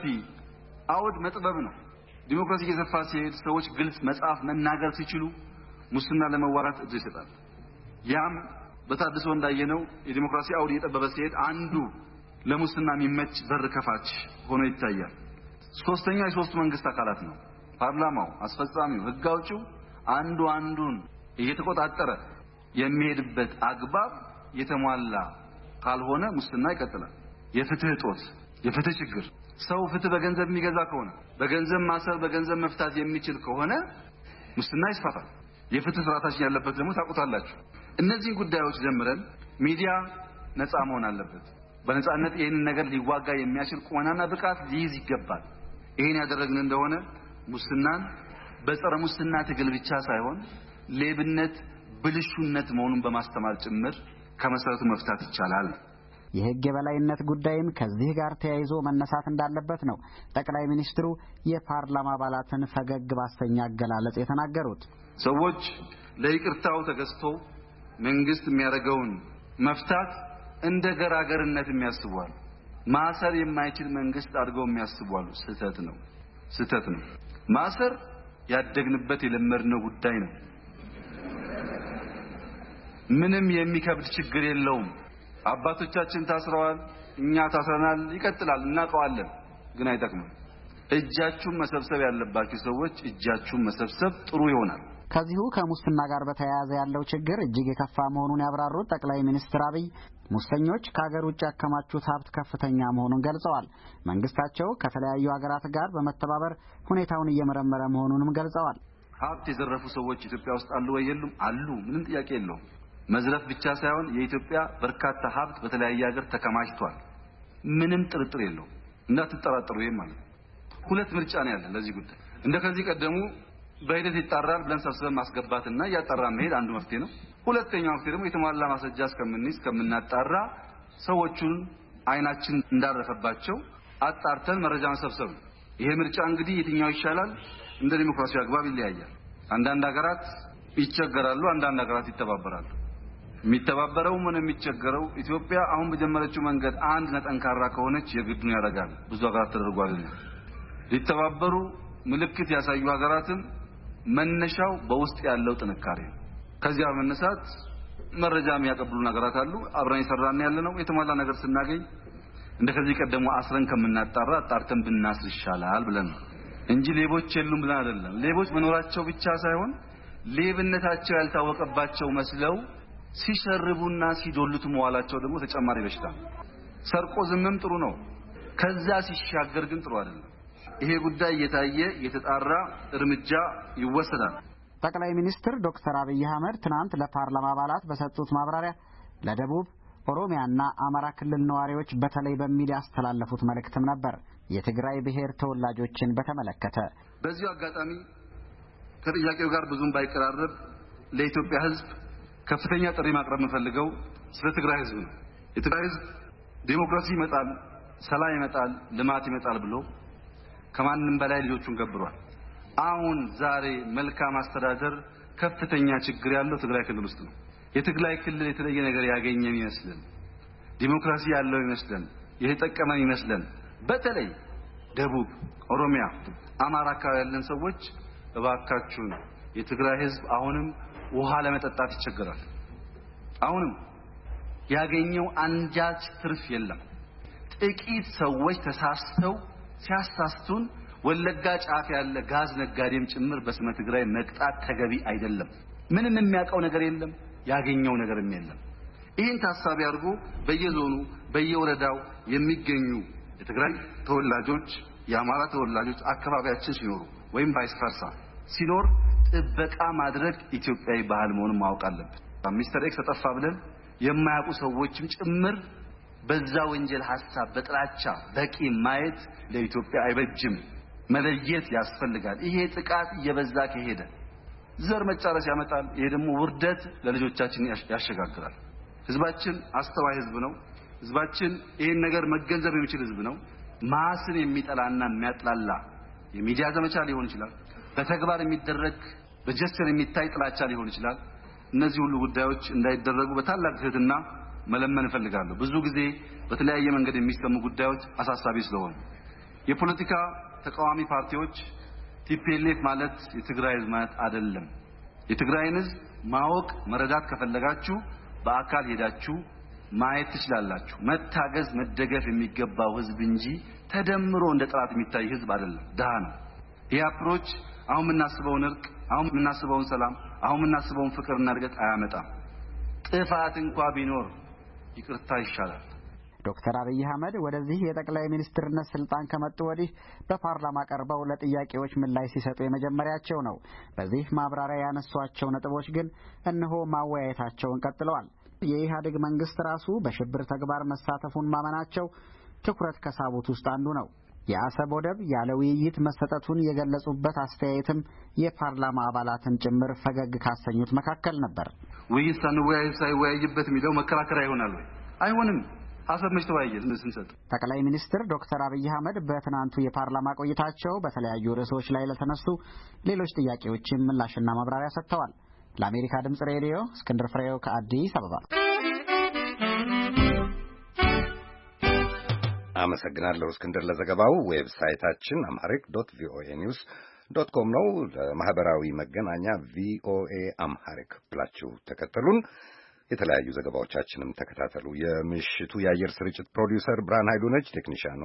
አውድ መጥበብ ነው። ዲሞክራሲ እየሰፋ ሲሄድ ሰዎች ግልጽ መጻፍ መናገር ሲችሉ ሙስና ለመዋራት እጅ ይሰጣል። ያም በታድሶ እንዳየነው የዲሞክራሲ አውድ እየጠበበ ሲሄድ አንዱ ለሙስና የሚመች በር ከፋች ሆኖ ይታያል። ሶስተኛ የሶስቱ መንግስት አካላት ነው። ፓርላማው፣ አስፈጻሚው፣ ህግ አውጪው አንዱ አንዱን እየተቆጣጠረ የሚሄድበት አግባብ የተሟላ ካልሆነ ሙስና ይቀጥላል። የፍትህ እጦት፣ የፍትህ ችግር፣ ሰው ፍትህ በገንዘብ የሚገዛ ከሆነ በገንዘብ ማሰር በገንዘብ መፍታት የሚችል ከሆነ ሙስና ይስፋፋል። የፍትህ ስርዓታችን ያለበት ደግሞ ታውቁታላችሁ። እነዚህን ጉዳዮች ጀምረን ሚዲያ ነፃ መሆን አለበት። በነፃነት ይህንን ነገር ሊዋጋ የሚያችል ቁመናና ብቃት ሊይዝ ይገባል። ይሄን ያደረግን እንደሆነ ሙስናን በጸረ ሙስና ትግል ብቻ ሳይሆን ሌብነት ብልሹነት መሆኑን በማስተማር ጭምር ከመሰረቱ መፍታት ይቻላል። የህግ የበላይነት ጉዳይም ከዚህ ጋር ተያይዞ መነሳት እንዳለበት ነው ጠቅላይ ሚኒስትሩ የፓርላማ አባላትን ፈገግ ባሰኛ አገላለጽ የተናገሩት። ሰዎች ለይቅርታው ተገዝተው መንግስት የሚያደርገውን መፍታት እንደ ገራገርነት የሚያስቡዋል። ማሰር የማይችል መንግስት አድርገው የሚያስቡዋል። ስህተት ነው። ማሰር ያደግንበት የለመድነው ጉዳይ ነው። ምንም የሚከብድ ችግር የለውም። አባቶቻችን ታስረዋል፣ እኛ ታስረናል፣ ይቀጥላል፣ እናውቀዋለን። ግን አይጠቅምም። እጃችሁን መሰብሰብ ያለባችሁ ሰዎች እጃችሁን መሰብሰብ ጥሩ ይሆናል። ከዚሁ ከሙስና ጋር በተያያዘ ያለው ችግር እጅግ የከፋ መሆኑን ያብራሩት ጠቅላይ ሚኒስትር አብይ ሙሰኞች ከሀገር ውጭ ያከማቹት ሀብት ከፍተኛ መሆኑን ገልጸዋል። መንግስታቸው ከተለያዩ ሀገራት ጋር በመተባበር ሁኔታውን እየመረመረ መሆኑንም ገልጸዋል። ሀብት የዘረፉ ሰዎች ኢትዮጵያ ውስጥ አሉ ወይ? የሉም? አሉ። ምንም ጥያቄ የለውም። መዝረፍ ብቻ ሳይሆን የኢትዮጵያ በርካታ ሀብት በተለያየ ሀገር ተከማችቷል። ምንም ጥርጥር የለውም። እንዳትጠራጠሩ። ይሄ ማለት ሁለት ምርጫ ነው ያለን ለዚህ ጉዳይ። እንደ ከዚህ ቀደሙ በሂደት ይጣራል ብለን ሰብስበን ማስገባትና ያጣራ መሄድ አንዱ መፍትሄ ነው። ሁለተኛው መፍትሄ ደግሞ የተሟላ ማስረጃ እስከምናጣራ ሰዎቹን አይናችን እንዳረፈባቸው አጣርተን መረጃ መሰብሰብ ነው። ይሄ ምርጫ እንግዲህ የትኛው ይሻላል እንደ ዲሞክራሲያዊ አግባብ ይለያያል። አንዳንድ ሀገራት ይቸገራሉ፣ አንዳንድ ሀገራት ይተባበራሉ። የሚተባበረው ምን የሚቸገረው ኢትዮጵያ አሁን በጀመረችው መንገድ አንድ ጠንካራ ከሆነች የግዱን ያደርጋል። ብዙ ሀገራት ተደርጓልና ሊተባበሩ ምልክት ያሳዩ ሀገራትም መነሻው በውስጥ ያለው ጥንካሬ ነው። ከዚያ በመነሳት መረጃ የሚያቀብሉ ሀገራት አሉ። አብረን እየሰራን ያለነው የተሟላ ነገር ስናገኝ እንደከዚህ ቀደሙ አስረን ከምናጣራ አጣርተን ብናስር ይሻላል ብለን እንጂ ሌቦች የሉም ብለን አይደለም። ሌቦች መኖራቸው ብቻ ሳይሆን ሌብነታቸው ያልታወቀባቸው መስለው ሲሸርቡና ሲዶልቱ መዋላቸው ደግሞ ተጨማሪ በሽታ። ሰርቆ ዝምም ጥሩ ነው፣ ከዛ ሲሻገር ግን ጥሩ አይደለም። ይሄ ጉዳይ እየታየ የተጣራ እርምጃ ይወሰዳል። ጠቅላይ ሚኒስትር ዶክተር አብይ አህመድ ትናንት ለፓርላማ አባላት በሰጡት ማብራሪያ ለደቡብ ኦሮሚያና አማራ ክልል ነዋሪዎች በተለይ በሚል ያስተላለፉት መልእክትም ነበር የትግራይ ብሔር ተወላጆችን በተመለከተ። በዚሁ አጋጣሚ ከጥያቄው ጋር ብዙም ባይቀራረብ ለኢትዮጵያ ሕዝብ ከፍተኛ ጥሪ ማቅረብ የምፈልገው ስለ ትግራይ ሕዝብ ነው። የትግራይ ሕዝብ ዲሞክራሲ ይመጣል፣ ሰላም ይመጣል፣ ልማት ይመጣል ብሎ ከማንም በላይ ልጆቹን ገብሯል። አሁን ዛሬ መልካም አስተዳደር ከፍተኛ ችግር ያለው ትግራይ ክልል ውስጥ ነው። የትግራይ ክልል የተለየ ነገር ያገኘን ይመስለን፣ ዲሞክራሲ ያለው ይመስለን፣ የተጠቀመን ይመስለን። በተለይ ደቡብ ኦሮሚያ፣ አማራ አካባቢ ያለን ሰዎች እባካችሁን የትግራይ ሕዝብ አሁንም ውሃ ለመጠጣት ይቸገራል። አሁንም ያገኘው አንጃች ትርፍ የለም። ጥቂት ሰዎች ተሳስተው ሲያሳስቱን ወለጋ ጫፍ ያለ ጋዝ ነጋዴም ጭምር በስመ ትግራይ መቅጣት ተገቢ አይደለም። ምንም የሚያውቀው ነገር የለም፣ ያገኘው ነገርም የለም። ይህን ታሳቢ አድርጎ በየዞኑ በየወረዳው የሚገኙ የትግራይ ተወላጆች የአማራ ተወላጆች አካባቢያችን ሲኖሩ ወይም ቫይስ ቨርሳ ሲኖር ጥበቃ ማድረግ ኢትዮጵያዊ ባህል መሆኑን ማወቅ አለብን። ሚስተር ኤክስ ተጠፋ ብለን የማያውቁ ሰዎችም ጭምር በዛ ወንጀል ሐሳብ በጥላቻ በቂ ማየት ለኢትዮጵያ አይበጅም። መለየት ያስፈልጋል። ይሄ ጥቃት እየበዛ ከሄደ ዘር መጫረስ ያመጣል። ይሄ ደግሞ ውርደት ለልጆቻችን ያሸጋግራል። ህዝባችን አስተዋይ ህዝብ ነው። ህዝባችን ይሄን ነገር መገንዘብ የሚችል ህዝብ ነው። ማስን የሚጠላና የሚያጥላላ የሚዲያ ዘመቻ ሊሆን ይችላል። በተግባር የሚደረግ በጀስቸር የሚታይ ጥላቻ ሊሆን ይችላል። እነዚህ ሁሉ ጉዳዮች እንዳይደረጉ በታላቅ ትህትና መለመን እፈልጋለሁ። ብዙ ጊዜ በተለያየ መንገድ የሚሰሙ ጉዳዮች አሳሳቢ ስለሆኑ የፖለቲካ ተቃዋሚ ፓርቲዎች ቲፒኤልኤፍ ማለት የትግራይ ህዝብ ማለት አይደለም። የትግራይን ህዝብ ማወቅ መረዳት ከፈለጋችሁ በአካል ሄዳችሁ ማየት ትችላላችሁ። መታገዝ መደገፍ የሚገባው ህዝብ እንጂ ተደምሮ እንደ ጠላት የሚታይ ህዝብ አይደለም። ደሃ ነው። ይህ አፕሮች አሁን የምናስበውን እርቅ፣ አሁን የምናስበውን ሰላም፣ አሁን የምናስበውን ፍቅርና እድገት አያመጣም። ጥፋት እንኳን ቢኖር ይቅርታ ይሻላል። ዶክተር አብይ አህመድ ወደዚህ የጠቅላይ ሚኒስትርነት ስልጣን ከመጡ ወዲህ በፓርላማ ቀርበው ለጥያቄዎች ምላሽ ሲሰጡ የመጀመሪያቸው ነው። በዚህ ማብራሪያ ያነሷቸው ነጥቦች ግን እነሆ ማወያየታቸውን ቀጥለዋል። የኢህአዴግ መንግስት ራሱ በሽብር ተግባር መሳተፉን ማመናቸው ትኩረት ከሳቡት ውስጥ አንዱ ነው። የአሰብ ወደብ ያለ ውይይት መሰጠቱን የገለጹበት አስተያየትም የፓርላማ አባላትን ጭምር ፈገግ ካሰኙት መካከል ነበር። ውይይት ሳይወያይበት የሚለው መከራከሪያ ይሆናል ወይ? አይሆንም። አሰብ መች ተወያየ ስንሰጥ። ጠቅላይ ሚኒስትር ዶክተር አብይ አህመድ በትናንቱ የፓርላማ ቆይታቸው በተለያዩ ርዕሶች ላይ ለተነሱ ሌሎች ጥያቄዎችም ምላሽና ማብራሪያ ሰጥተዋል። ለአሜሪካ ድምጽ ሬዲዮ እስክንድር ፍሬው ከአዲስ አበባ። አመሰግናለሁ እስክንድር ለዘገባው። ዌብሳይታችን amharic.voanews.com ነው። ለማህበራዊ መገናኛ ቪኦኤ አምሃሪክ ብላችሁ ተከተሉን። የተለያዩ ዘገባዎቻችንም ተከታተሉ። የምሽቱ የአየር ስርጭት ፕሮዲውሰር ብርሃን ኃይሉ ነች። ቴክኒሻኑ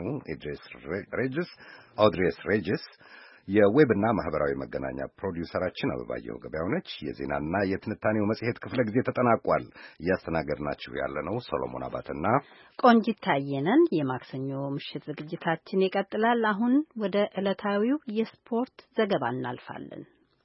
ኦድሬስ ሬጅስ፣ የዌብና ማህበራዊ መገናኛ ፕሮዲውሰራችን አበባየሁ ገበያው ነች። የዜናና የትንታኔው መጽሔት ክፍለ ጊዜ ተጠናቋል። እያስተናገድናችሁ ያለነው ሰሎሞን አባተና ቆንጂት ታየነን። የማክሰኞ ምሽት ዝግጅታችን ይቀጥላል። አሁን ወደ ዕለታዊው የስፖርት ዘገባ እናልፋለን።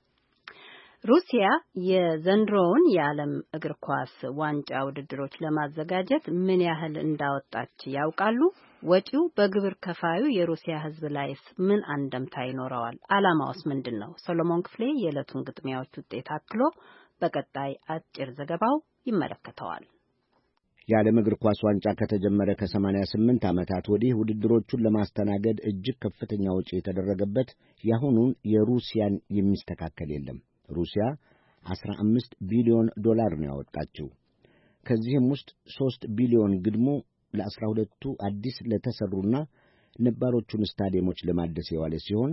ሩሲያ የዘንድሮውን የዓለም እግር ኳስ ዋንጫ ውድድሮች ለማዘጋጀት ምን ያህል እንዳወጣች ያውቃሉ? ወጪው በግብር ከፋዩ የሩሲያ ሕዝብ ላይስ ምን አንደምታ ይኖረዋል? ዓላማውስ ምንድን ነው? ሰሎሞን ክፍሌ የዕለቱን ግጥሚያዎች ውጤት አክሎ በቀጣይ አጭር ዘገባው ይመለከተዋል። የዓለም እግር ኳስ ዋንጫ ከተጀመረ ከ88 ዓመታት ወዲህ ውድድሮቹን ለማስተናገድ እጅግ ከፍተኛ ወጪ የተደረገበት የአሁኑን የሩሲያን የሚስተካከል የለም። ሩሲያ 15 ቢሊዮን ዶላር ነው ያወጣችው። ከዚህም ውስጥ 3 ቢሊዮን ግድሞ ለ12ቱ አዲስ ለተሰሩና ነባሮቹን ስታዲየሞች ለማደስ የዋለ ሲሆን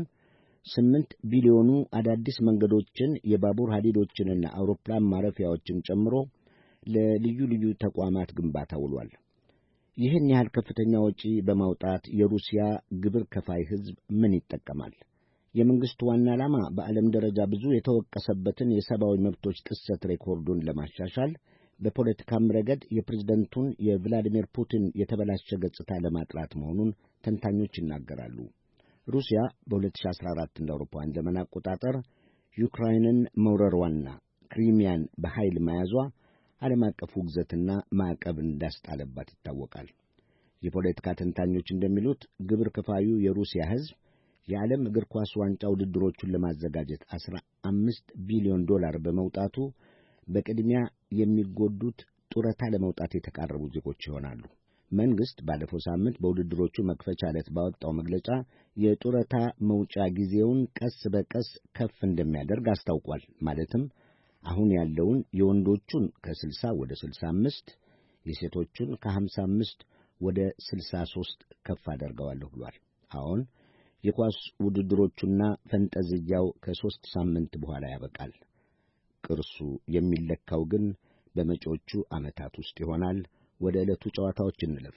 8 ቢሊዮኑ አዳዲስ መንገዶችን፣ የባቡር ሐዲዶችንና አውሮፕላን ማረፊያዎችን ጨምሮ ለልዩ ልዩ ተቋማት ግንባታ ውሏል። ይህን ያህል ከፍተኛ ወጪ በማውጣት የሩሲያ ግብር ከፋይ ሕዝብ ምን ይጠቀማል? የመንግስቱ ዋና ዓላማ በዓለም ደረጃ ብዙ የተወቀሰበትን የሰብአዊ መብቶች ጥሰት ሬኮርዱን ለማሻሻል፣ በፖለቲካም ረገድ የፕሬዝደንቱን የቭላዲሚር ፑቲን የተበላሸ ገጽታ ለማጥራት መሆኑን ተንታኞች ይናገራሉ። ሩሲያ በ2014 እንደ አውሮፓውያን ዘመን አቆጣጠር ዩክራይንን መውረሯና ክሪሚያን በኃይል መያዟ ዓለም አቀፉ ውግዘትና ማዕቀብ እንዳስጣለባት ይታወቃል። የፖለቲካ ተንታኞች እንደሚሉት ግብር ከፋዩ የሩሲያ ሕዝብ የዓለም እግር ኳስ ዋንጫ ውድድሮቹን ለማዘጋጀት 15 ቢሊዮን ዶላር በመውጣቱ በቅድሚያ የሚጎዱት ጡረታ ለመውጣት የተቃረቡ ዜጎች ይሆናሉ። መንግሥት ባለፈው ሳምንት በውድድሮቹ መክፈቻ ዕለት ባወጣው መግለጫ የጡረታ መውጫ ጊዜውን ቀስ በቀስ ከፍ እንደሚያደርግ አስታውቋል። ማለትም አሁን ያለውን የወንዶቹን ከ60 ወደ 65 የሴቶቹን ከ55 ወደ 63 ከፍ አደርገዋለሁ ብሏል። አሁን የኳስ ውድድሮቹና ፈንጠዝያው ከ3 ሳምንት በኋላ ያበቃል። ቅርሱ የሚለካው ግን በመጪዎቹ ዓመታት ውስጥ ይሆናል። ወደ ዕለቱ ጨዋታዎች እንለፍ።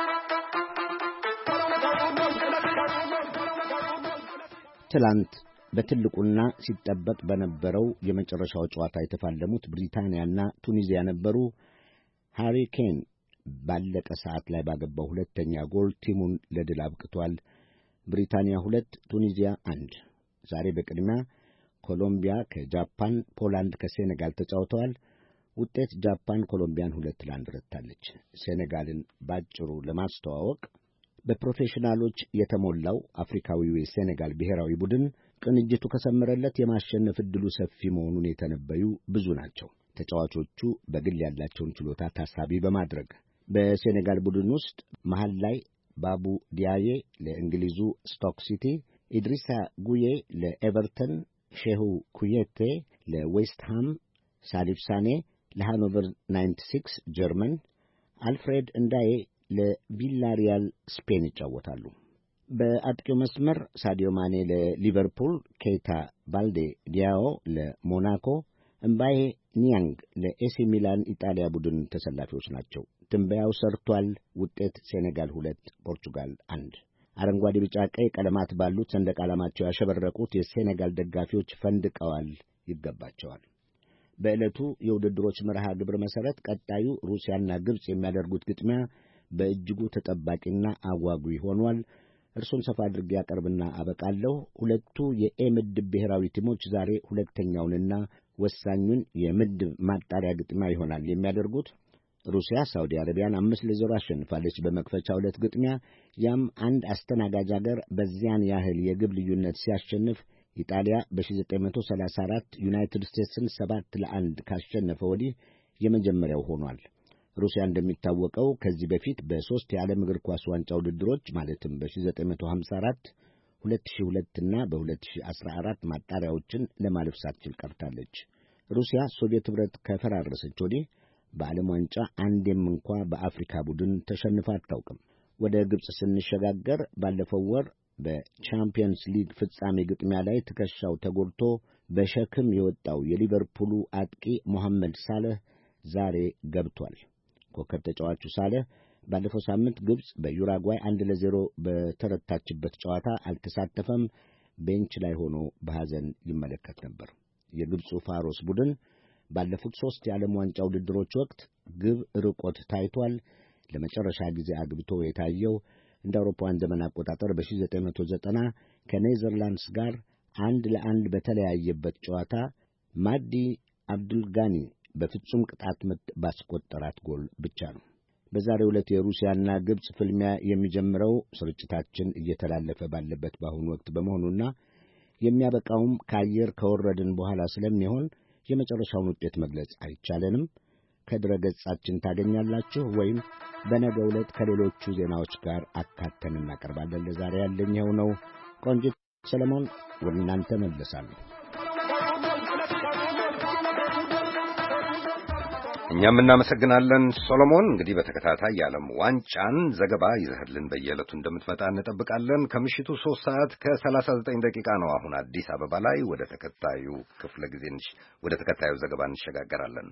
ትላንት በትልቁና ሲጠበቅ በነበረው የመጨረሻው ጨዋታ የተፋለሙት ብሪታንያና ቱኒዚያ ነበሩ። ሃሪ ኬን ባለቀ ሰዓት ላይ ባገባው ሁለተኛ ጎል ቲሙን ለድል አብቅቷል። ብሪታንያ 2 ቱኒዚያ 1። ዛሬ በቅድሚያ ኮሎምቢያ ከጃፓን፣ ፖላንድ ከሴኔጋል ተጫውተዋል። ውጤት ጃፓን ኮሎምቢያን 2-1 ረታለች። ሴኔጋልን ባጭሩ ለማስተዋወቅ በፕሮፌሽናሎች የተሞላው አፍሪካዊው የሴኔጋል ብሔራዊ ቡድን ቅንጅቱ ከሰመረለት የማሸነፍ ዕድሉ ሰፊ መሆኑን የተነበዩ ብዙ ናቸው። ተጫዋቾቹ በግል ያላቸውን ችሎታ ታሳቢ በማድረግ በሴኔጋል ቡድን ውስጥ መሃል ላይ ባቡ ዲያዬ ለእንግሊዙ ስቶክ ሲቲ፣ ኢድሪሳ ጉዬ ለኤቨርተን፣ ሼሁ ኩዬቴ ለዌስትሃም፣ ሳሊፍ ሳኔ ለሃኖቨር 96 ጀርመን፣ አልፍሬድ እንዳዬ ለቪላሪያል ስፔን ይጫወታሉ። በአጥቂው መስመር ሳዲዮ ማኔ ለሊቨርፑል፣ ኬይታ ባልዴ ዲያኦ ለሞናኮ፣ እምባዬ ኒያንግ ለኤሲ ሚላን ኢጣሊያ ቡድን ተሰላፊዎች ናቸው። ትንበያው ሰርቷል። ውጤት ሴኔጋል 2 ፖርቹጋል 1። አረንጓዴ፣ ቢጫ፣ ቀይ ቀለማት ባሉት ሰንደቅ ዓላማቸው ያሸበረቁት የሴኔጋል ደጋፊዎች ፈንድቀዋል፣ ይገባቸዋል። በዕለቱ የውድድሮች መርሃ ግብር መሠረት ቀጣዩ ሩሲያና ግብጽ የሚያደርጉት ግጥሚያ በእጅጉ ተጠባቂና አጓጊ ሆኗል። እርሱን ሰፋ አድርጌ ያቀርብና አበቃለሁ። ሁለቱ የኤ ምድብ ብሔራዊ ቲሞች ዛሬ ሁለተኛውንና ወሳኙን የምድብ ማጣሪያ ግጥሚያ ይሆናል የሚያደርጉት። ሩሲያ ሳውዲ አረቢያን 5-0 አሸንፋለች በመክፈቻው ዕለት ግጥሚያ። ያም አንድ አስተናጋጅ አገር በዚያን ያህል የግብ ልዩነት ሲያሸንፍ ኢጣሊያ በ1934 ዩናይትድ ስቴትስን 7-1 ካሸነፈ ወዲህ የመጀመሪያው ሆኗል። ሩሲያ እንደሚታወቀው ከዚህ በፊት በ3 የዓለም እግር ኳስ ዋንጫ ውድድሮች ማለትም በ1954፣ 2002 እና በ2014 ማጣሪያዎችን ለማለፍ ሳትችል ቀርታለች። ሩሲያ ሶቪየት ኅብረት ከፈራረሰች ወዲህ በዓለም ዋንጫ አንዴም እንኳ በአፍሪካ ቡድን ተሸንፋ አታውቅም። ወደ ግብጽ ስንሸጋገር ባለፈው ወር በቻምፒየንስ ሊግ ፍጻሜ ግጥሚያ ላይ ትከሻው ተጎድቶ በሸክም የወጣው የሊቨርፑሉ አጥቂ ሞሐመድ ሳለህ ዛሬ ገብቷል። ኮከብ ተጫዋቹ ሳለህ ባለፈው ሳምንት ግብጽ በዩራጓይ 1-0 በተረታችበት ጨዋታ አልተሳተፈም። ቤንች ላይ ሆኖ በሐዘን ይመለከት ነበር። የግብፁ ፋሮስ ቡድን ባለፉት 3 የዓለም ዋንጫ ውድድሮች ወቅት ግብ ርቆት ታይቷል። ለመጨረሻ ጊዜ አግብቶ የታየው እንደ አውሮፓውያን ዘመን አቆጣጠር በ1990 ከኔዘርላንድስ ጋር 1-1 በተለያየበት ጨዋታ ማዲ አብዱልጋኒ በፍጹም ቅጣት ምት ባስቆጠራት ጎል ብቻ ነው። በዛሬው ዕለት የሩሲያና ግብጽ ፍልሚያ የሚጀምረው ስርጭታችን እየተላለፈ ባለበት በአሁኑ ወቅት በመሆኑና የሚያበቃውም ከአየር ከወረድን በኋላ ስለሚሆን የመጨረሻውን ውጤት መግለጽ አይቻለንም። ከድረ-ገጻችን ታገኛላችሁ ወይም በነገው ዕለት ከሌሎቹ ዜናዎች ጋር አካተን እናቀርባለን። ለዛሬ ያለኝ ይኸው ነው። ቆንጂት ሰለሞን ወደ እናንተ መለሳለሁ። እኛም እናመሰግናለን ሶሎሞን። እንግዲህ በተከታታይ የዓለም ዋንጫን ዘገባ ይዘህልን በየዕለቱ እንደምትመጣ እንጠብቃለን። ከምሽቱ 3:39 ነው አሁን አዲስ አበባ ላይ። ወደ ተከታዩ ዘገባ እንሸጋገራለን።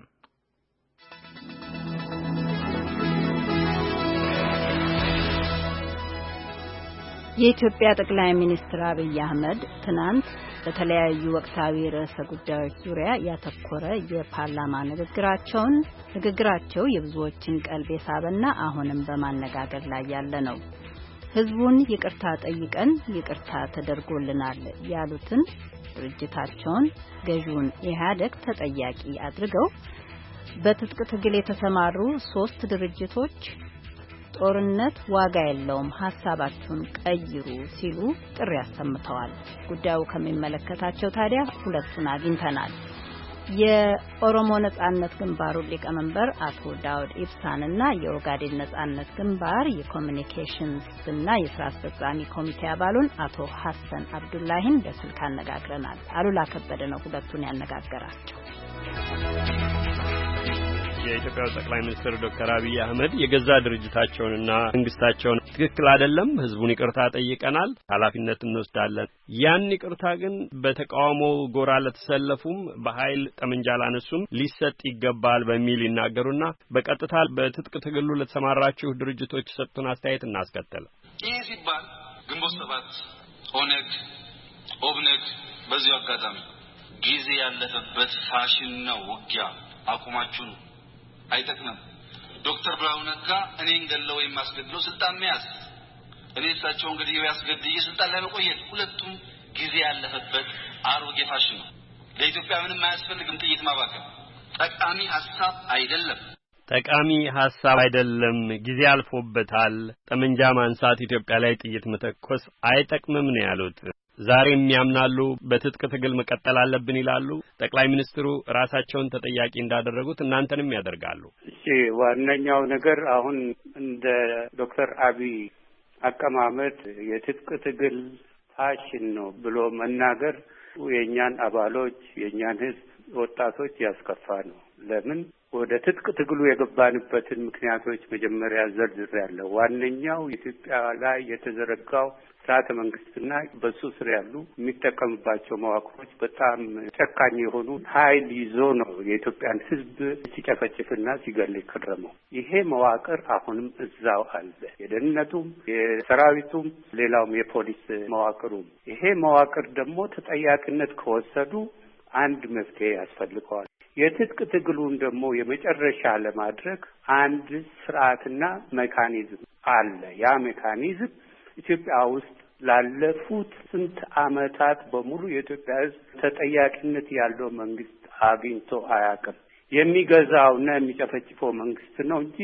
የኢትዮጵያ ጠቅላይ ሚኒስትር አብይ አህመድ ትናንት በተለያዩ ወቅታዊ ርዕሰ ጉዳዮች ዙሪያ ያተኮረ የፓርላማ ንግግራቸው የብዙዎችን ቀልብ የሳበና አሁንም በማነጋገር ላይ ያለ ነው። ሕዝቡን ይቅርታ ጠይቀን ይቅርታ ተደርጎልናል ያሉትን ድርጅታቸውን ገዢውን ኢህአዴግ ተጠያቂ አድርገው በትጥቅ ትግል የተሰማሩ 3 ድርጅቶች ጦርነት ዋጋ የለውም፣ ሐሳባችሁን ቀይሩ ሲሉ ጥሪ አሰምተዋል። ጉዳዩ ከሚመለከታቸው ታዲያ ሁለቱን አግኝተናል። የኦሮሞ ነጻነት ግንባሩ ሊቀመንበር አቶ ዳውድ ኢብሳንና የኦጋዴን ነጻነት ግንባር የኮሚኒኬሽንስና የሥራ አስፈጻሚ ኮሚቴ አባሉን አቶ ሐሰን አብዱላሂን በስልክ አነጋግረናል። አሉላ ከበደ ነው ሁለቱን ያነጋገራቸው። የኢትዮጵያ ጠቅላይ ሚኒስትር ዶክተር አብይ አህመድ የገዛ ድርጅታቸውንና መንግስታቸውን ትክክል አይደለም፣ ህዝቡን ይቅርታ ጠይቀናል፣ ኃላፊነት እንወስዳለን፣ ያን ይቅርታ ግን በተቃውሞው ጎራ ለተሰለፉም በኃይል ጠመንጃ ላነሱም ሊሰጥ ይገባል በሚል ይናገሩና በቀጥታ በትጥቅ ትግሉ ለተሰማራችሁ ድርጅቶች የሰጡን አስተያየት እናስከተል። ይህ ሲባል ግንቦት ሰባት፣ ኦነግ፣ ኦብነግ፣ በዚሁ አጋጣሚ ጊዜ ያለፈበት ፋሽን ነው ውጊያ አቁማችሁ ነው አይተክነም ዶክተር ብርሃኑ ነጋ እኔን ገለው ወይም ማስገድለው ስልጣን መያዝ እኔ እሳቸውን ገድየው ያስገድዬ ስልጣን ላይ መቆየት ሁለቱም ጊዜ ያለፈበት አሮጌ ፋሽን ነው ለኢትዮጵያ ምንም አያስፈልግም ጥይት ማባከን ጠቃሚ ሐሳብ አይደለም ጊዜ አልፎበታል ጠመንጃ ማንሳት ኢትዮጵያ ላይ ጥይት መተኮስ አይጠቅምም ነው ያሉት ዛሬም ያምናሉ በትጥቅ ትግል መቀጠል አለብን ይላሉ ጠቅላይ ሚኒስትሩ ራሳቸውን ተጠያቂ እንዳደረጉት እናንተንም ያደርጋሉ እሺ ዋናኛው ነገር አሁን እንደ ዶክተር አብይ አቀማመጥ የትጥቅ ትግል ፋሽን ነው ብሎ መናገር የኛን አባሎች የኛን ህዝብ ወጣቶች ያስከፋ ነው ለምን ወደ ትጥቅ ትግሉ የገባንበትን ምክንያቶች መጀመሪያ ዘርዝሬያለሁ ዋነኛው ኢትዮጵያ ላይ የተዘረጋው ስርዓተ መንግስትና በሱ ስር ያሉ የሚጠቀምባቸው መዋቅሮች በጣም ጨካኝ የሆኑ ኃይል ይዞ ነው የኢትዮጵያን ህዝብ ሲጨፈጭፍና ሲገል ከረመው ይሄ መዋቅር አሁንም እዛው አለ የደህንነቱም የሰራዊቱም ሌላውም የፖሊስ መዋቅሩም ይሄ መዋቅር ደግሞ ተጠያቂነት ከወሰዱ አንድ መፍትሄ ያስፈልገዋል የትጥቅ ትግሉን ደግሞ የመጨረሻ ለማድረግ አንድ ስርዓትና ሜካኒዝም አለ ያ ሜካኒዝም ኢትዮጵያ ውስጥ ላለፉት ስንት አመታት በሙሉ የኢትዮጵያ ህዝብ ተጠያቂነት ያለው መንግስት አግኝቶ አያውቅም የሚገዛውና የሚጨፈጭፈው መንግስት ነው እንጂ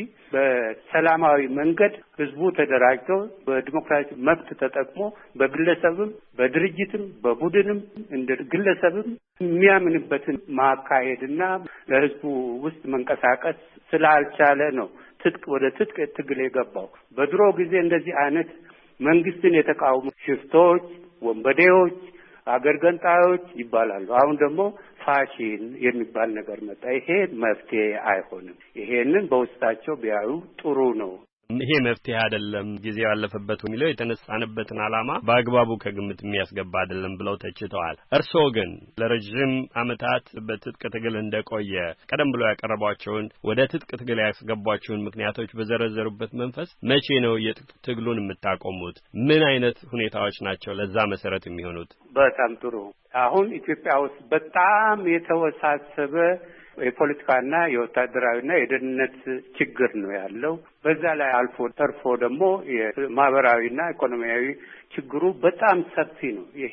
በሰላማዊ መንገድ ህዝቡ ተደራጅቶ በዲሞክራሲ መብት ተጠቅሞ በግለሰብም በድርጅትም በቡድንም እንደ ግለሰብም የሚያምንበትን ማካሄድና ለህዝቡ ውስጥ መንቀሳቀስ ስላልቻለ ነው ወደ ትጥቅ ትግል የገባው በድሮ ጊዜ እንደዚህ አይነት መንግስትን የተቃወሙ ሽፍቶች ወንበዴዎች አገር ገንጣዮች ይባላሉ አሁን ደግሞ ፋሽን የሚባል ነገር መጣ ይሄ መፍትሄ አይሆንም ይሄንን በውስጣቸው ቢያዩ ጥሩ ነው ይሄ መፍትሄ አይደለም ጊዜው ያለፈበት የሚለው የተነሳነበትን ዓላማ በአግባቡ ከግምት የሚያስገባ አይደለም ብለው ተችተዋል እርስዎ ግን ለረጅም አመታት በትጥቅ ትግል እንደቆየ ቀደም ብለው ያቀረቧቸውን ወደ ትጥቅ ትግል ያስገቧቸውን ምክንያቶች በዘረዘሩበት መንፈስ መቼ ነው የትጥቅ ትግሉን የምታቆሙት ምን አይነት ሁኔታዎች ናቸው ለዛ መሰረት የሚሆኑት በጣም ጥሩ አሁን ኢትዮጵያ ውስጥ በጣም የተወሳሰበ የፖለቲካና የወታደራዊና የደህንነት ችግር ነው ያለው በዛ ላይ አልፎ ተርፎ ደግሞ የማህበራዊና ኢኮኖሚያዊ ችግሩ በጣም ሰፊ ነው ይሄ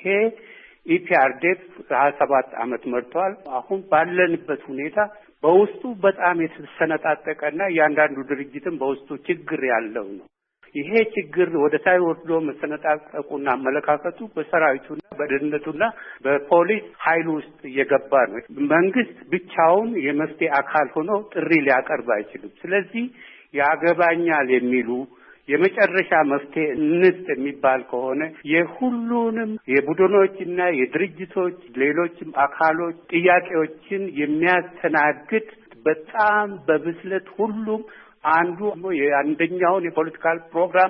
ኢፒአርዴፍ 27 አመት መርቷል አሁን ባለንበት ሁኔታ በውስጡ በጣም የተሰነጣጠቀና ያንዳንዱ ድርጅትም በውስጡ ችግር ያለው ነው ይሄ ችግር ወደ ታይ ወርዶ መሰነጣጠቁና አመለካከቱ በሰራዊቱና በደህንነቱና በፖሊስ ኃይል ውስጥ እየገባ ነው መንግስት ብቻውን የመፍትሄ አካል ሆኖ ጥሪ ሊያቀርብ አይችልም ስለዚህ ያገባኛል የሚሉ የመጨረሻ መፍትሄ እንስጥ የሚባል ከሆነ የሁሉንም የቡድኖችና የድርጅቶች ሌሎችም አካሎች ጥያቄዎችን የሚያስተናግድ በጣም በብስለት ሁሉም አንዱ የአንደኛውን የፖለቲካል ፕሮግራም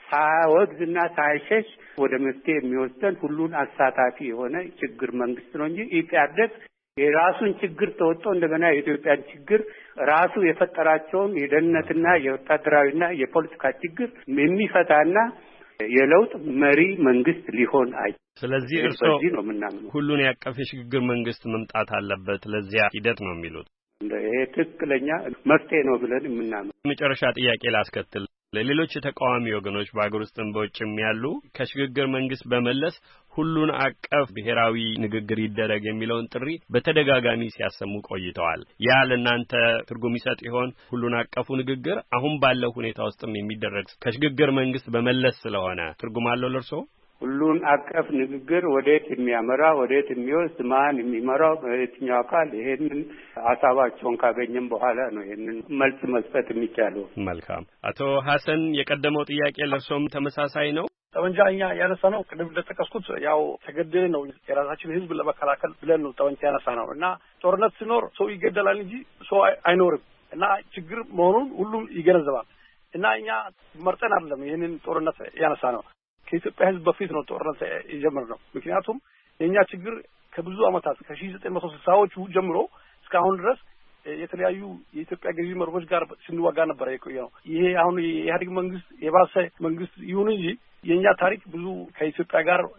ሳይወግዝና ሳይሸሽ ወደ መፍትሄ የሚወስደን ሁሉን አሳታፊ የሆነ ችግር መንግስት ነው እንጂ ኢፒአርዴፍ የራሱን ችግር ተወጥቶ እንደገና የኢትዮጵያን ችግር ራሱ የፈጠራቸውን የደህንነትና የወታደራዊና የፖለቲካ ችግር የሚፈታና የለውጥ መሪ መንግስት ሊሆን አይችልም ስለዚህ እርስዎ ሁሉን ያቀፈ የሽግግር መንግስት መምጣት አለበት ለዚያ ሂደት ነው የሚሉት ይሄ ትክክለኛ መፍትሄ ነው ብለን የምናምነው መጨረሻ ጥያቄ ላስከትል ለሌሎች ተቃዋሚ ወገኖች በአገር ውስጥም በውጭም ያሉ ከሽግግር መንግስት በመለስ ሁሉን አቀፍ ብሔራዊ ንግግር ይደረግ የሚለውን ጥሪ በተደጋጋሚ ሲያሰሙ ቆይተዋል ያ ለእናንተ ትርጉም ይሰጥ ይሆን ሁሉን አቀፉ ንግግር አሁን ባለው ሁኔታ ውስጥም የሚደረግ ከሽግግር መንግስት በመለስ ስለሆነ ትርጉም አለው ለእርስዎ ሁሉን አቀፍ ንግግር ወዴት የሚያመራ ወዴት የሚወስድ ማን የሚመራው በየትኛው አካል ይሄንን ሐሳባቸውን ካገኘም በኋላ ነው ይሄንን መልስ መስጠት የሚቻለው መልካም አቶ ሐሰን የቀደመው ጥያቄ ለእርሶም ተመሳሳይ ነው ጠመንጃኛ ያነሳነው ቅድም እንደተጠቀስኩት ያው ተገደለ ነው የራሳችን ህዝብ ለመከላከል ብለን ነው ጠመንጃ ያነሳነው እና ጦርነት ሲኖር ሰው ይገደላል እንጂ ሰው አይኖርም እና ችግር መሆኑን ሁሉም ይገነዘባል እና እኛ መርጠን አይደለም ይሄንን ጦርነት ያነሳነው ከኢትዮጵያ ህዝብ በፊት ነው ጦርነት የጀመረው ምክንያቱም የኛ ችግር ከብዙ አመታት ከ1960ዎቹ ጀምሮ እስካሁን ድረስ የተለያዩ የኢትዮጵያ ገዢ መርሆች ጋር ስንዋጋ ነበር የቆየው ይሄ አሁን የኢህአዴግ መንግስት የባሰ መንግስት ይሁን እንጂ የኛ ታሪክ ብዙ ከኢትዮጵያ ጋር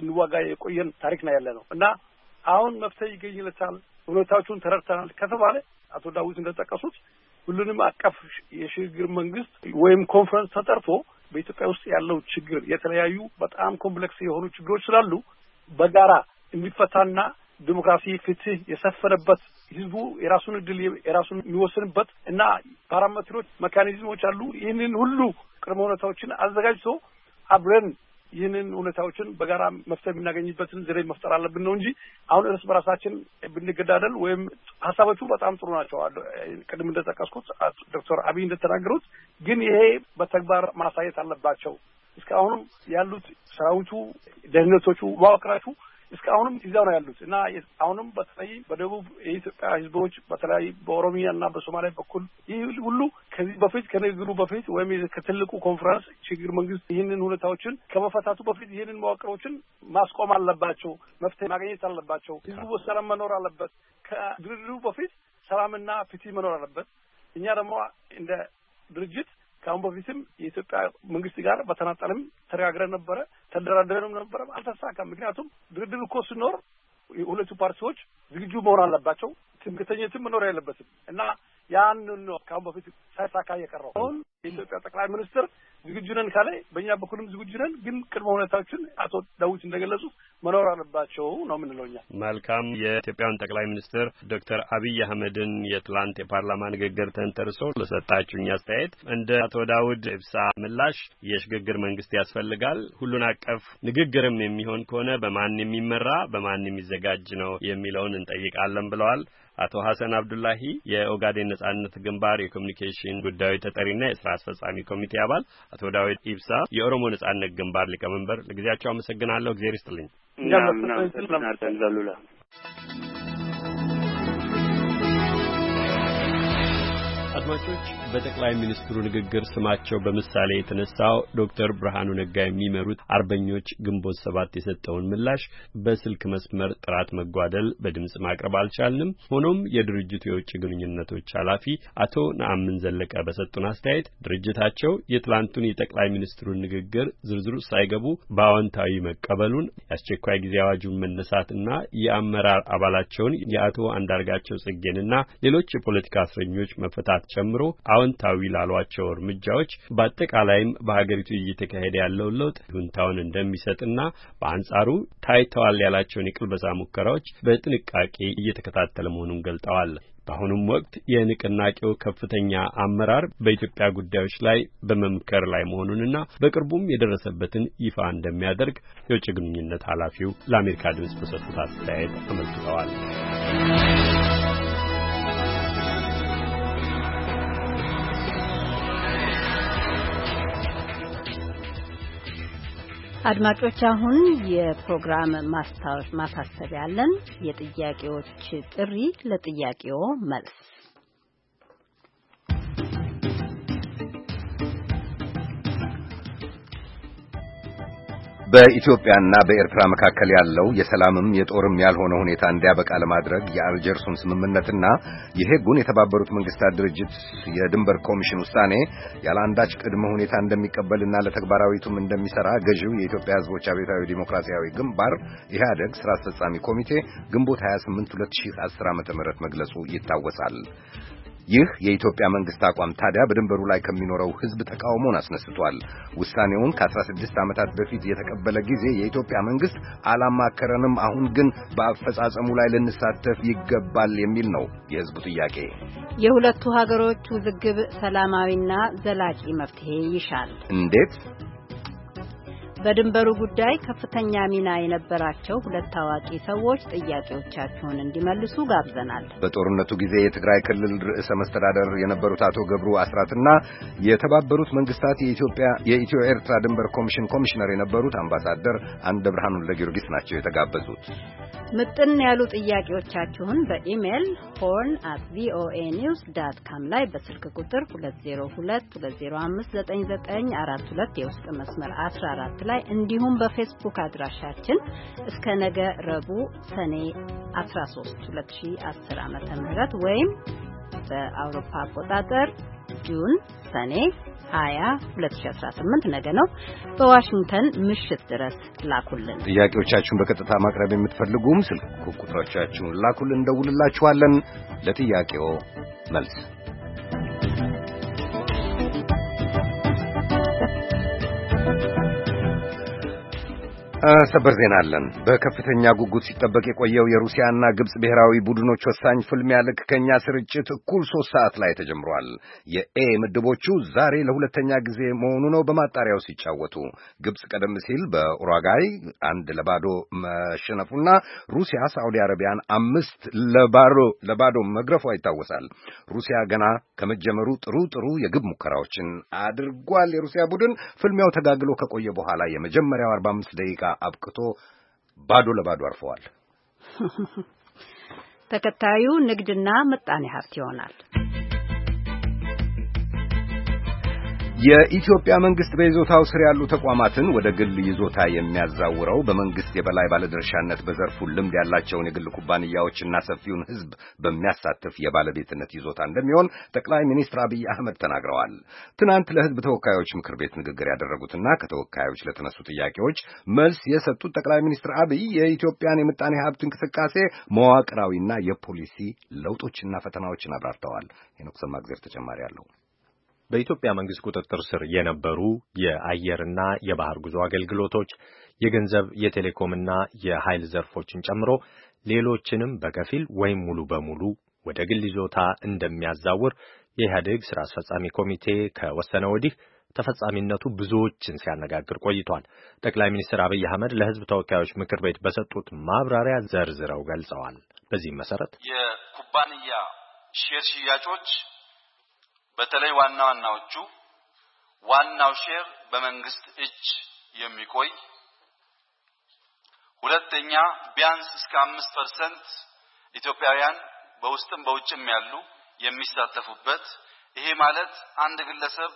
ስንዋጋ የቆየን ታሪክ ነው ያለነው እና አሁን መፍትሄ ይገኝለታል ሁኔታዎቹን ተረድተናል ከተባለ አቶ ዳዊት እንደጠቀሱት ሁሉንም አቀፍ የሽግግር መንግስት ወይም ኮንፈረንስ ተጠርቶ በኢትዮጵያ ውስጥ ያለው ችግር የተለያዩ በጣም ኮምፕሌክስ የሆኑ ችግሮች ስላሉ በጋራ እንዲፈታና ዲሞክራሲ ፍትህ የሰፈነበት ህዝቡ የራሱን እድል የራሱን የሚወስንበት እና ፓራሜትሮች ሜካኒዝሞች አሉ ይህንን ሁሉ ቅድመ ሁኔታዎችን አዘጋጅቶ አብረን ይህንን ሁኔታዎችን በጋራ መፍትሄ የምናገኝበትን ዘዴ መፍጠር አለብን ነው እንጂ አሁን እርስ በራሳችን ብንገዳደል ወይም ሀሳቦቹ በጣም ጥሩ ናቸው ቅድም እንደጠቀስኩት ዶክተር አብይ እንደተናገሩት ግን ይሄ በተግባር ማሳየት አለባቸው እስካሁንም ያሉት ሰራዊቱ ደህንነቶቹ መዋቅራቹ እስካሁንም ይዛው ነው ያሉት እና አሁንም በተለይ በደቡብ የኢትዮጵያ ህዝቦች በተለይ በኦሮሚያና በሶማሊያ በኩል ይህ ሁሉ ከዚህ በፊት ከንግግሩ በፊት ወይም ከትልቁ ኮንፈረንስ ችግር መንግስት ይህንን ሁኔታዎችን ከመፈታቱ በፊት ይህንን መዋቅሮችን ማስቆም አለባቸው መፍትሄ ማግኘት አለባቸው ህዝቡ በሰላም መኖር አለበት ከድርድሩ በፊት ሰላምና ፍትህ መኖር አለበት እኛ ደግሞ እንደ ድርጅት ካሁን በፊትም የኢትዮጵያ መንግስት ጋር በተናጠልም ተነጋግረን ነበረ ተደራድረንም ነበረ አልተሳካም ምክንያቱም ድርድር እኮ ሲኖር ሁለቱ ፓርቲዎች ዝግጁ መሆን አለባቸው ትምክህተኝነትም መኖር ያለበትም እና ያንን ነው ካሁን በፊት ሳይሳካ የቀረው አሁን የኢትዮጵያ ጠቅላይ ሚኒስትር ዝግጁ ነን ካለ በእኛ በኩልም ዝግጁ ነን ግን ቅድመ ሁኔታዎችን አቶ ዳዊት እንደገለጹት መኖር አለባቸው ነው የምንለውኛ መልካም የኢትዮጵያን ጠቅላይ ሚኒስትር ዶክተር አብይ አህመድን የትላንት የፓርላማ ንግግር ተንተርሶ ለሰጣችሁኝ አስተያየት እንደ አቶ ዳውድ ኢብሳ ምላሽ የሽግግር መንግስት ያስፈልጋል ሁሉን አቀፍ ንግግርም የሚሆን ከሆነ በማን የሚመራ በማን የሚዘጋጅ ነው የሚለውን እንጠይቃለን ብለዋል አቶ ሐሰን አብዱላሂ የኦጋዴን ነጻነት ግንባር የኮሙኒኬሽን ጉዳዮች ተጠሪና የሥራ አስፈጻሚ ኮሚቴ አባል አቶ ዳዊት ኢብሳ የኦሮሞ ነጻነት ግንባር ሊቀመንበር ለጊዜያቸው አመሰግናለሁ እግዚአብሔር ይስጥልኝ አድማጮች በጠቅላይ ሚኒስትሩ ንግግር ስማቸው በምሳሌ የተነሳው ዶክተር ብርሃኑ ነጋ የሚመሩት አርበኞች ግንቦት 7 የሰጠውን ምላሽ በስልክ መስመር ጥራት መጓደል በድምጽ ማቅረብ አልቻልንም ሆኖም የድርጅቱ የውጭ ግንኙነቶች ኃላፊ አቶ ነአምን ዘለቀ በሰጡን አስተያየት ድርጅታቸው የትላንቱን የጠቅላይ ሚኒስትሩን ንግግር ዝርዝሩ ሳይገቡ በአዎንታዊ መቀበሉን የአስቸኳይ ጊዜ አዋጁን መነሳትና የአመራር አባላቸውን የአቶ አንዳርጋቸው ጽጌንና ሌሎች የፖለቲካ እስረኞች መፈታት ጨምሮ አዎንታዊ ላሏቸው እርምጃዎች በአጠቃላይም በሀገሪቱ እየተካሄደ ያለው ለውጥ ሁንታውን እንደሚሰጥና በአንጻሩ ታይተዋል ያላቸውን የቅልበሳ ሙከራዎች በጥንቃቄ እየተከታተለ መሆኑን ገልጠዋል። በአሁኑም ወቅት የንቅናቄው ከፍተኛ አመራር በኢትዮጵያ ጉዳዮች ላይ በመምከር ላይ መሆኑንና በቅርቡም የደረሰበትን ይፋ እንደሚያደርግ የውጭ ግንኙነት ኃላፊው ለአሜሪካ ድምጽ በሰጡት አስተያየት አመልክተዋል። አድማጮች አሁን የፕሮግራም ማሳሰቢያ አለን። የጥያቄዎች ጥሪ ለጥያቄው መልስ በኢትዮጵያና በኤርትራ መካከል ያለው የሰላምም የጦርም ያልሆነ ሁኔታ እንዲያበቃ ለማድረግ የአልጀርሱን ስምምነትና የሄጉን የተባበሩት መንግስታት ድርጅት የድንበር ኮሚሽን ውሳኔ ያለ አንዳች ቅድመ ሁኔታ እንደሚቀበልና ለተግባራዊቱም እንደሚሰራ ገዢው የኢትዮጵያ ሕዝቦች አብዮታዊ ዲሞክራሲያዊ ግንባር ኢህአዴግ ስራ አስፈጻሚ ኮሚቴ ግንቦት 28 2010 ዓ.ም መግለጹ ይታወሳል። ይህ የኢትዮጵያ መንግስት አቋም ታዲያ በድንበሩ ላይ ከሚኖረው ህዝብ ተቃውሞን አስነስቷል። ውሳኔውን ከ16 ዓመታት በፊት የተቀበለ ጊዜ የኢትዮጵያ መንግስት አላማከረንም፣ አሁን ግን በአፈጻጸሙ ላይ ልንሳተፍ ይገባል የሚል ነው የህዝቡ ጥያቄ። የሁለቱ ሀገሮች ውዝግብ ሰላማዊና ዘላቂ መፍትሄ ይሻል። እንዴት? በድንበሩ ጉዳይ ከፍተኛ ሚና የነበራቸው ሁለት ታዋቂ ሰዎች ጥያቄዎቻቸውን እንዲመልሱ ጋብዘናል። በጦርነቱ ጊዜ የትግራይ ክልል ርዕሰ መስተዳደር የነበሩት አቶ ገብሩ አስራትና የተባበሩት መንግስታት የኢትዮ ኤርትራ ድንበር ኮሚሽን ኮሚሽነር የነበሩት አምባሳደር አንደ ብርሃኑ ለጊዮርጊስ ናቸው የተጋበዙት። ምጥን ያሉ ጥያቄዎቻችሁን በኢሜል horn@voanews.com ላይ በስልክ ቁጥር 2022059942 የውስጥ መስመር 14 ላይ እንዲሁም በፌስቡክ አድራሻችን እስከ ነገ ረቡዕ ሰኔ 13 2010 ዓ.ም ወይም በአውሮፓ አቆጣጠር ጁን ሰኔ 20 2018 ነገ ነው በዋሽንግተን ምሽት ድረስ ላኩልን። ጥያቄዎቻችሁን በቀጥታ ማቅረብ የምትፈልጉም ስልክ ቁጥሮቻችሁን ላኩልን፣ እንደውልላችኋለን። ለጥያቄው መልስ ሰበር ዜና አለን። በከፍተኛ ጉጉት ሲጠበቅ የቆየው የሩሲያና ግብጽ ብሔራዊ ቡድኖች ወሳኝ ፍልሚያ ልክ ከኛ ስርጭት እኩል 3 ሰዓት ላይ ተጀምሯል። የኤ ምድቦቹ ዛሬ ለሁለተኛ ጊዜ መሆኑ ነው በማጣሪያው ሲጫወቱ። ግብጽ ቀደም ሲል በኡሩጓይ 1-0 መሸነፉና ሩሲያ ሳዑዲ አረቢያን 5-0 መግረፏ ይታወሳል። ሩሲያ ገና ከመጀመሩ ጥሩ የግብ ሙከራዎችን አድርጓል። የሩሲያ ቡድን ፍልሚያው ተጋግሎ ከቆየ በኋላ የመጀመሪያው 45 ደቂቃ አብቅቶ 0-0 አርፈዋል። ተከታዩ ንግድና ምጣኔ ሀብት ይሆናል። የኢትዮጵያ መንግስት በይዞታው ስር ያሉ ተቋማትን ወደ ግል ይዞታ የሚያዛውረው በመንግስት የበላይ ባለድርሻነት በዘርፉ ልምድ ያላቸውን የግል ኩባንያዎችና ሰፊውን ሕዝብ በሚያሳትፍ የባለቤትነት ይዞታ እንደሚሆን ጠቅላይ ሚኒስትር አብይ አህመድ ተናግረዋል። ትናንት ለሕዝብ ተወካዮች ምክር ቤት ንግግር ያደረጉትና ከተወካዮች ለተነሱ ጥያቄዎች መልስ የሰጡት ጠቅላይ ሚኒስትር አብይ የኢትዮጵያን የምጣኔ ሀብት እንቅስቃሴ መዋቅራዊና የፖሊሲ ለውጦችና ፈተናዎችን አብራርተዋል። ሄኖክ ሰማግዜር ተጨማሪ አለው። በኢትዮጵያ መንግስት ቁጥጥር ስር የነበሩ የአየርና የባህር ጉዞ አገልግሎቶች፣ የገንዘብ፣ የቴሌኮምና የኃይል ዘርፎችን ጨምሮ ሌሎችንም በከፊል ወይም ሙሉ በሙሉ ወደ ግል ይዞታ እንደሚያዛውር የኢህአዴግ ስራ አስፈጻሚ ኮሚቴ ከወሰነ ወዲህ ተፈጻሚነቱ ብዙዎችን ሲያነጋግር ቆይቷል። ጠቅላይ ሚኒስትር አብይ አህመድ ለሕዝብ ተወካዮች ምክር ቤት በሰጡት ማብራሪያ ዘርዝረው ገልጸዋል። በዚህም መሰረት የኩባንያ ሼር ሽያጮች በተለይ ዋናዎቹ ዋናው ሼር በመንግስት እጅ የሚቆይ፣ ሁለተኛ ቢያንስ እስከ 5% ኢትዮጵያውያን በውስጥም በውጭም ያሉ የሚሳተፉበት፣ ይሄ ማለት አንድ ግለሰብ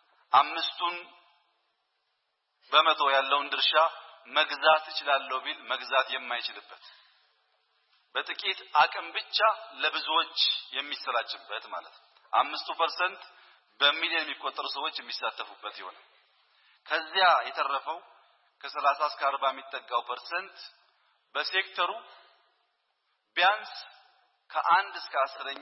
5% ያለውን ድርሻ መግዛት ይችላል ቢል መግዛት የማይችልበት፣ በጥቂት አቅም ብቻ ለብዙዎች የሚሰራጭበት ማለት ነው። 5% በሚሊዮን የሚቆጠሩ ሰዎች የሚሳተፉበት ይሆናል። ከዚያ የተረፈው ከ30 እስከ 40 የሚጠጋው ፐርሰንት በሴክተሩ ቢያንስ ከ1 እስከ 10ኛ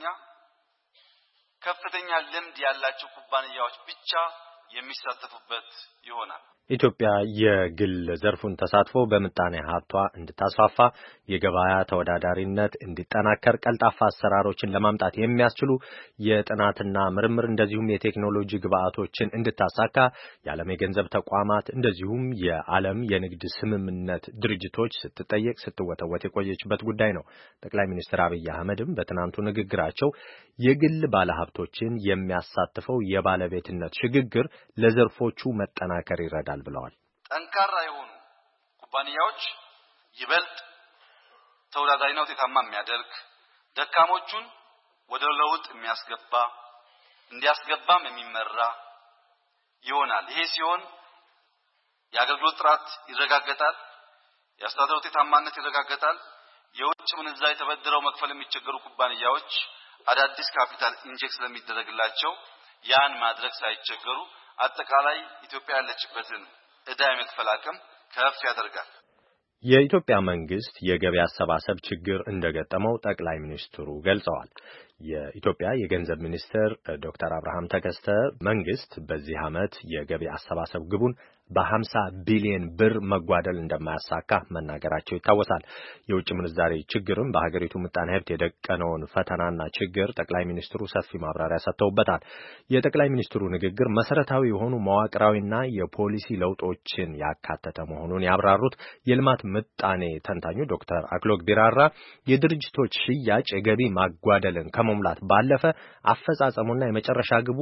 ከፍተኛ ልምድ ያላቸው ኩባንያዎች ብቻ የሚሳተፉበት ይሆናል። ኢትዮጵያ የግል ዘርፉን ተሳትፎ በምጣኔ ሀብቷ እንድታስፋፋ፣ የገበያ ተወዳዳሪነት እንዲጠናከር፣ ቀልጣፋ አሰራሮችን ለማምጣት የሚያስችሉ የጥናትና ምርምር እንደዚሁም የቴክኖሎጂ ግብዓቶችን እንድታሳካ የዓለም የገንዘብ ተቋማት እንደዚሁም የዓለም የንግድ ስምምነት ድርጅቶች ስትጠየቅ ስትወተወት የቆየችበት ጉዳይ ነው። ጠቅላይ ሚኒስትር አብይ አህመድም በትናንቱ ንግግራቸው የግል ባለሀብቶችን የሚያሳትፈው የባለቤትነት ሽግግር ለዘርፎቹ መጠናከር ይረዳል ብለዋል። ጠንካራ የሆኑ ኩባንያዎች ይበልጥ ተወዳዳሪና ውጤታማ የሚያደርግ፣ ደካሞቹን ወደ ለውጥ የሚያስገባ እንዲያስገባም የሚመራ ይሆናል። ይሄ ሲሆን የአገልግሎት ጥራት ይረጋገጣል፣ የአስተዳደር ውጤታማነት ይረጋገጣል። የውጭ ምንዛሪ ተበድረው መክፈል የሚቸገሩ ኩባንያዎች አዳዲስ ካፒታል ኢንጀክት ስለሚደረግላቸው ያን ማድረግ ሳይቸገሩ አጠቃላይ ኢትዮጵያ ያለችበትን ዕዳ የመክፈል አቅም ከፍ ያደርጋል። የኢትዮጵያ መንግስት የገቢ አሰባሰብ ችግር እንደገጠመው ጠቅላይ ሚኒስትሩ ገልጸዋል። የኢትዮጵያ የገንዘብ ሚኒስትር ዶክተር አብርሃም ተከስተ መንግስት በዚህ ዓመት የገቢ አሰባሰብ ግቡን በ50 ቢሊዮን ብር መጓደል እንደማያሳካ መናገራቸው ይታወሳል። የውጭ ምንዛሬ ችግርም በሀገሪቱ ምጣኔ ሀብት የደቀነውን ፈተናና ችግር ጠቅላይ ሚኒስትሩ ሰፊ ማብራሪያ ሰጥተውበታል። የጠቅላይ ሚኒስትሩ ንግግር መሰረታዊ የሆኑ መዋቅራዊና የፖሊሲ ለውጦችን ያካተተ መሆኑን ያብራሩት የልማት ምጣኔ ተንታኙ ዶክተር አክሎግ ቢራራ የድርጅቶች ሽያጭ የገቢ ማጓደልን ከመሙላት ባለፈ አፈጻጸሙና የመጨረሻ ግቡ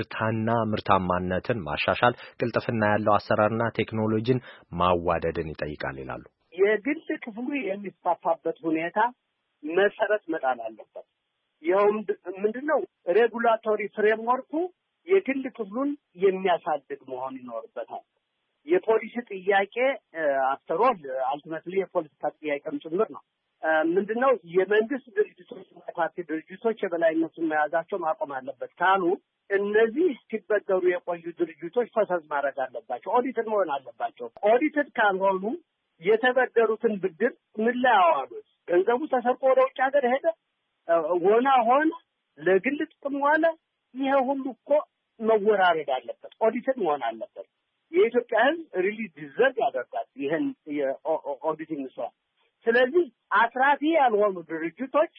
ምርታማነትን ማሻሻል፣ ቅልጥፍና ያለው አሰራርና ቴክኖሎጂን ማዋደድን ይጠይቃል ይላሉ። የግል ክፍሉ የሚስፋፋበት ሁኔታ መሰረት መጣል አለበት። ይኸውም ምንድነው? ሬጉላቶሪ ፍሬምወርኩ የግል ክፍሉን የሚያሳድግ መሆን ይኖርበታል። የፖሊሲ ጥያቄ አፍተሮል አልቲሜትሊ የፖለቲካ ጥያቄም ጭምር ነው። ምንድነው? የመንግስት ድርጅቶች፣ ፓርቲ ድርጅቶች የበላይነቱን መያዛቸው ማቆም አለበት ካሉ እነዚህ ሲበደሩ የቆዩ ድርጅቶች ፈሰስ ማድረግ አለባቸው፣ ኦዲትድ መሆን አለባቸው። ኦዲትድ ካልሆኑ የተበደሩትን ብድር ምን ላይ አዋሉት? ገንዘቡ ተሰርቆ ወደ ውጭ ሀገር ሄደ ሆነ ለግል ጥቅም ዋለ። ይሄ ሁሉ እኮ መወራረድ አለበት፣ ኦዲትድ መሆን አለበት። የኢትዮጵያ ሕዝብ ሪሊ ዲዘርቭ ያደርጋል ይሄን የኦዲቲንግ ስራ። ስለዚህ አትራፊ ያልሆኑ ድርጅቶች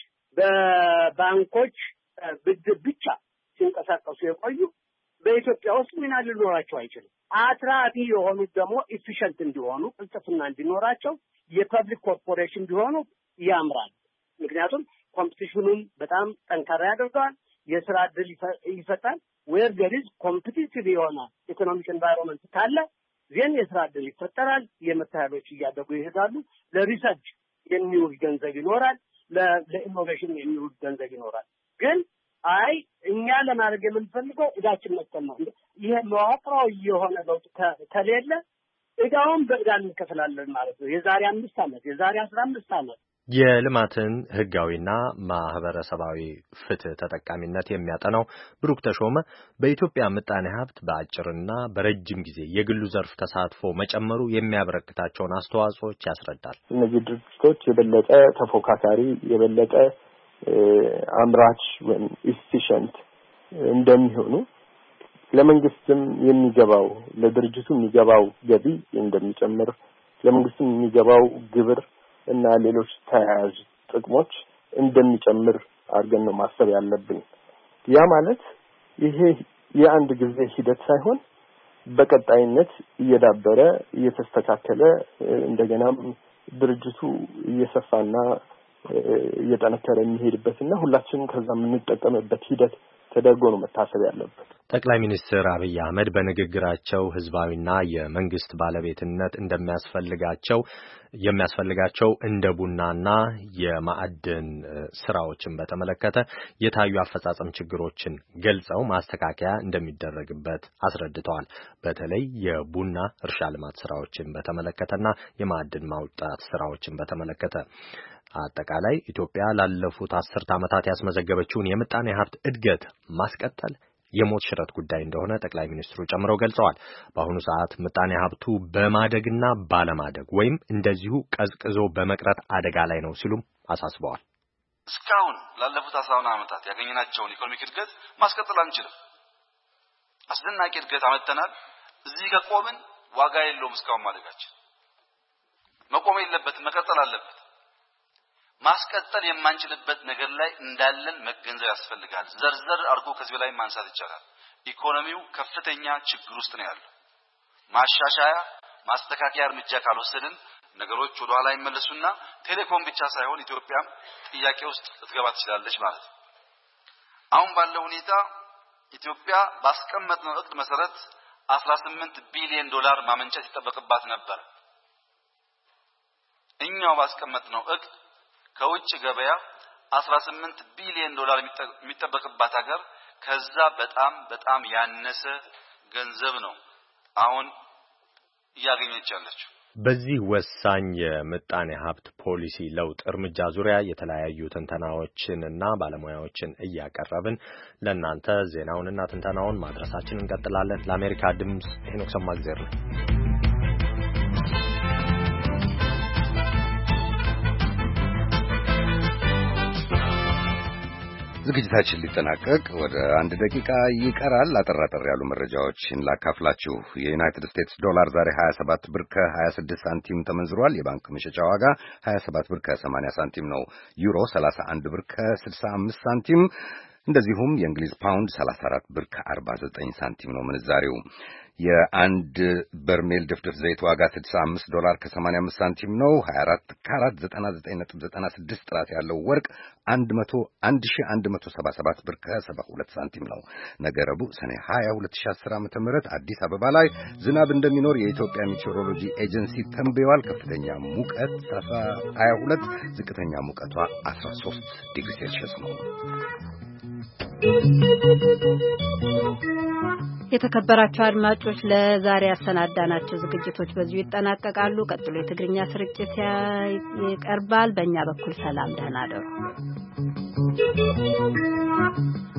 በባንኮች ብድር ብቻ ሲንቀሳቀሱ የቆዩ በኢትዮጵያ ውስጥ ሚና ሊኖራቸው አይችልም። አትራፊ የሆኑት ደግሞ ኢፊሸንት እንዲሆኑ ቅልጥፍና እንዲኖራቸው የፐብሊክ ኮርፖሬሽን ቢሆኑ ያምራል። ምክንያቱም ኮምፒቲሽኑን በጣም ጠንካራ ያደርገዋል፣ የስራ ዕድል ይፈጣል። ዌር ዜር ኢዝ ኮምፒቲቲቭ የሆነ ኢኮኖሚክ ኤንቫይሮንመንት ካለ ዜን የስራ ዕድል ይፈጠራል። የምርት ኃይሎች እያደጉ ይሄዳሉ። ለሪሰርች የሚውል ገንዘብ ይኖራል፣ ለኢኖቬሽን የሚውል ገንዘብ ይኖራል። ግን እኛ ለማድረግ የምንፈልገው እዳችን መክፈል ነው። ይሄ መዋቅራዊ የሆነ ለውጥ ከሌለ እዳውን በእዳ እንከፍላለን ማለት ነው። የዛሬ 5 ዓመት የዛሬ 15 ዓመት የልማትን ህጋዊና ማህበረሰባዊ ፍትህ ተጠቃሚነት የሚያጠናው ብሩክ ተሾመ በኢትዮጵያ ምጣኔ ሀብት በአጭርና በረጅም ጊዜ የግሉ ዘርፍ ተሳትፎ መጨመሩ የሚያበረክታቸውን አስተዋጽኦች ያስረዳል። እነዚህ ድርጅቶች የበለጠ ተፎካካሪ የበለጠ አምራች ወይም ኢፊሽንት እንደሚሆኑ ለመንግስትም የሚገባው ለድርጅቱ የሚገባው ገቢ እንደሚጨምር ለመንግስትም የሚገባው ግብር እና ሌሎች ተያያዥ ጥቅሞች እንደሚጨምር አድርገን ነው ማሰብ ያለብን። ያ ማለት ይሄ የአንድ ጊዜ ሂደት ሳይሆን በቀጣይነት እየዳበረ እየተስተካከለ እንደገናም ድርጅቱ እየሰፋና እየጠነከረ የሚሄድበትና ሁላችንም ከዛ የምንጠቀምበት ሂደት ተደርጎ ነው መታሰብ ያለበት። ጠቅላይ ሚኒስትር አብይ አህመድ በንግግራቸው ህዝባዊና የመንግስት ባለቤትነት የሚያስፈልጋቸው እንደ ቡናና የማዕድን ስራዎችን በተመለከተ የታዩ አፈጻጸም ችግሮችን ገልጸው ማስተካከያ እንደሚደረግበት አስረድተዋል። በተለይ የቡና እርሻ ልማት ስራዎችን በተመለከተና የማዕድን ማውጣት ስራዎችን በተመለከተ አጠቃላይ ኢትዮጵያ ላለፉት 10 ዓመታት ያስመዘገበችውን የምጣኔ ሀብት እድገት ማስቀጠል የሞት ሽረት ጉዳይ እንደሆነ ጠቅላይ ሚኒስትሩ ጨምረው ገልጸዋል። በአሁኑ ሰዓት ምጣኔ ሀብቱ በማደግና ባለማደግ ወይም እንደዚሁ ቀዝቅዞ በመቅረት አደጋ ላይ ነው ሲሉም አሳስበዋል። እስካሁን ላለፉት 10 ዓመታት ያገኘናቸውን ኢኮኖሚክ እድገት ማስቀጠል አንችልም። አስደናቂ እድገት አመጣናል። እዚህ ከቆምን ዋጋ የለውም። እስካሁን ማደጋችን መቆም የለበትም፣ መቀጠል አለበት። ማስቀጠል የማንችልበት ነገር ላይ እንዳለን መገንዘብ ያስፈልጋል። ዘርዘር አድርጎ ከዚህ በላይ ማንሳት ይቻላል። ኢኮኖሚው ከፍተኛ ችግር ውስጥ ነው ያለው። ማሻሻያ ማስተካከያ እርምጃ ካልወሰድን ነገሮች ወደ ኋላ ይመለሱና ቴሌኮም ብቻ ሳይሆን ኢትዮጵያም ጥያቄ ውስጥ ልትገባ ትችላለች ማለት ነው። አሁን ባለው ሁኔታ ኢትዮጵያ ባስቀመጥነው እቅድ መሰረት 18 ቢሊዮን ዶላር ማመንጨት ይጠበቅባት ነበር። እኛው ባስቀመጥነው እቅድ ከውጭ ገበያ 18 ቢሊዮን ዶላር የሚጠበቅባት ሀገር ከዛ በጣም ያነሰ ገንዘብ ነው አሁን እያገኘች ያለችው። በዚህ ወሳኝ የምጣኔ ሀብት ፖሊሲ ለውጥ እርምጃ ዙሪያ የተለያዩ ትንተናዎችንና ባለሙያዎችን እያቀረብን ለእናንተ ዜናውንና ትንተናውን ማድረሳችንን እንቀጥላለን። ለአሜሪካ ድምጽ ሄኖክ ሰማግዜር ነው። ዝግጅታችን ሊጠናቀቅ ወደ 1 ደቂቃ ይቀራል። አጠራጠር ያሉ መረጃዎችን ላካፍላችሁ። የዩናይትድ ስቴትስ ዶላር ዛሬ 27 ብር ከ26 ሳንቲም ተመንዝሯል። የባንክ መሸጫ ዋጋ 27 ብር ከ80 ሳንቲም ነው። ዩሮ 31 ብር ከ65 ሳንቲም፣ እንደዚሁም የእንግሊዝ ፓውንድ 34 ብር ከ49 ሳንቲም ነው ምንዛሬው። የአንድ በርሜል ድፍድፍ ዘይት ዋጋ $65 ከ85 ሳንቲም ነው። 24 ካራት 99.96 ጥራት ያለው ወርቅ 1177 ብር ከ72 ሳንቲም ነው። ነገ ረቡዕ ሰኔ 20 2010 ዓ.ም አዲስ አበባ ላይ ዝናብ እንደሚኖር የኢትዮጵያ ሜቴሮሎጂ ኤጀንሲ ተንብየዋል። ከፍተኛ ሙቀት 22፣ ዝቅተኛ ሙቀቷ 13 ዲግሪ ሴልሺየስ ነው። የተከበራችሁ አድማጮች ለዛሬ ያሰናዳናቸው ዝግጅቶች በዚሁ ይጠናቀቃሉ። ቀጥሎ የትግርኛ ስርጭት ይቀርባል። በእኛ በኩል ሰላም፣ ደህና እደሩ።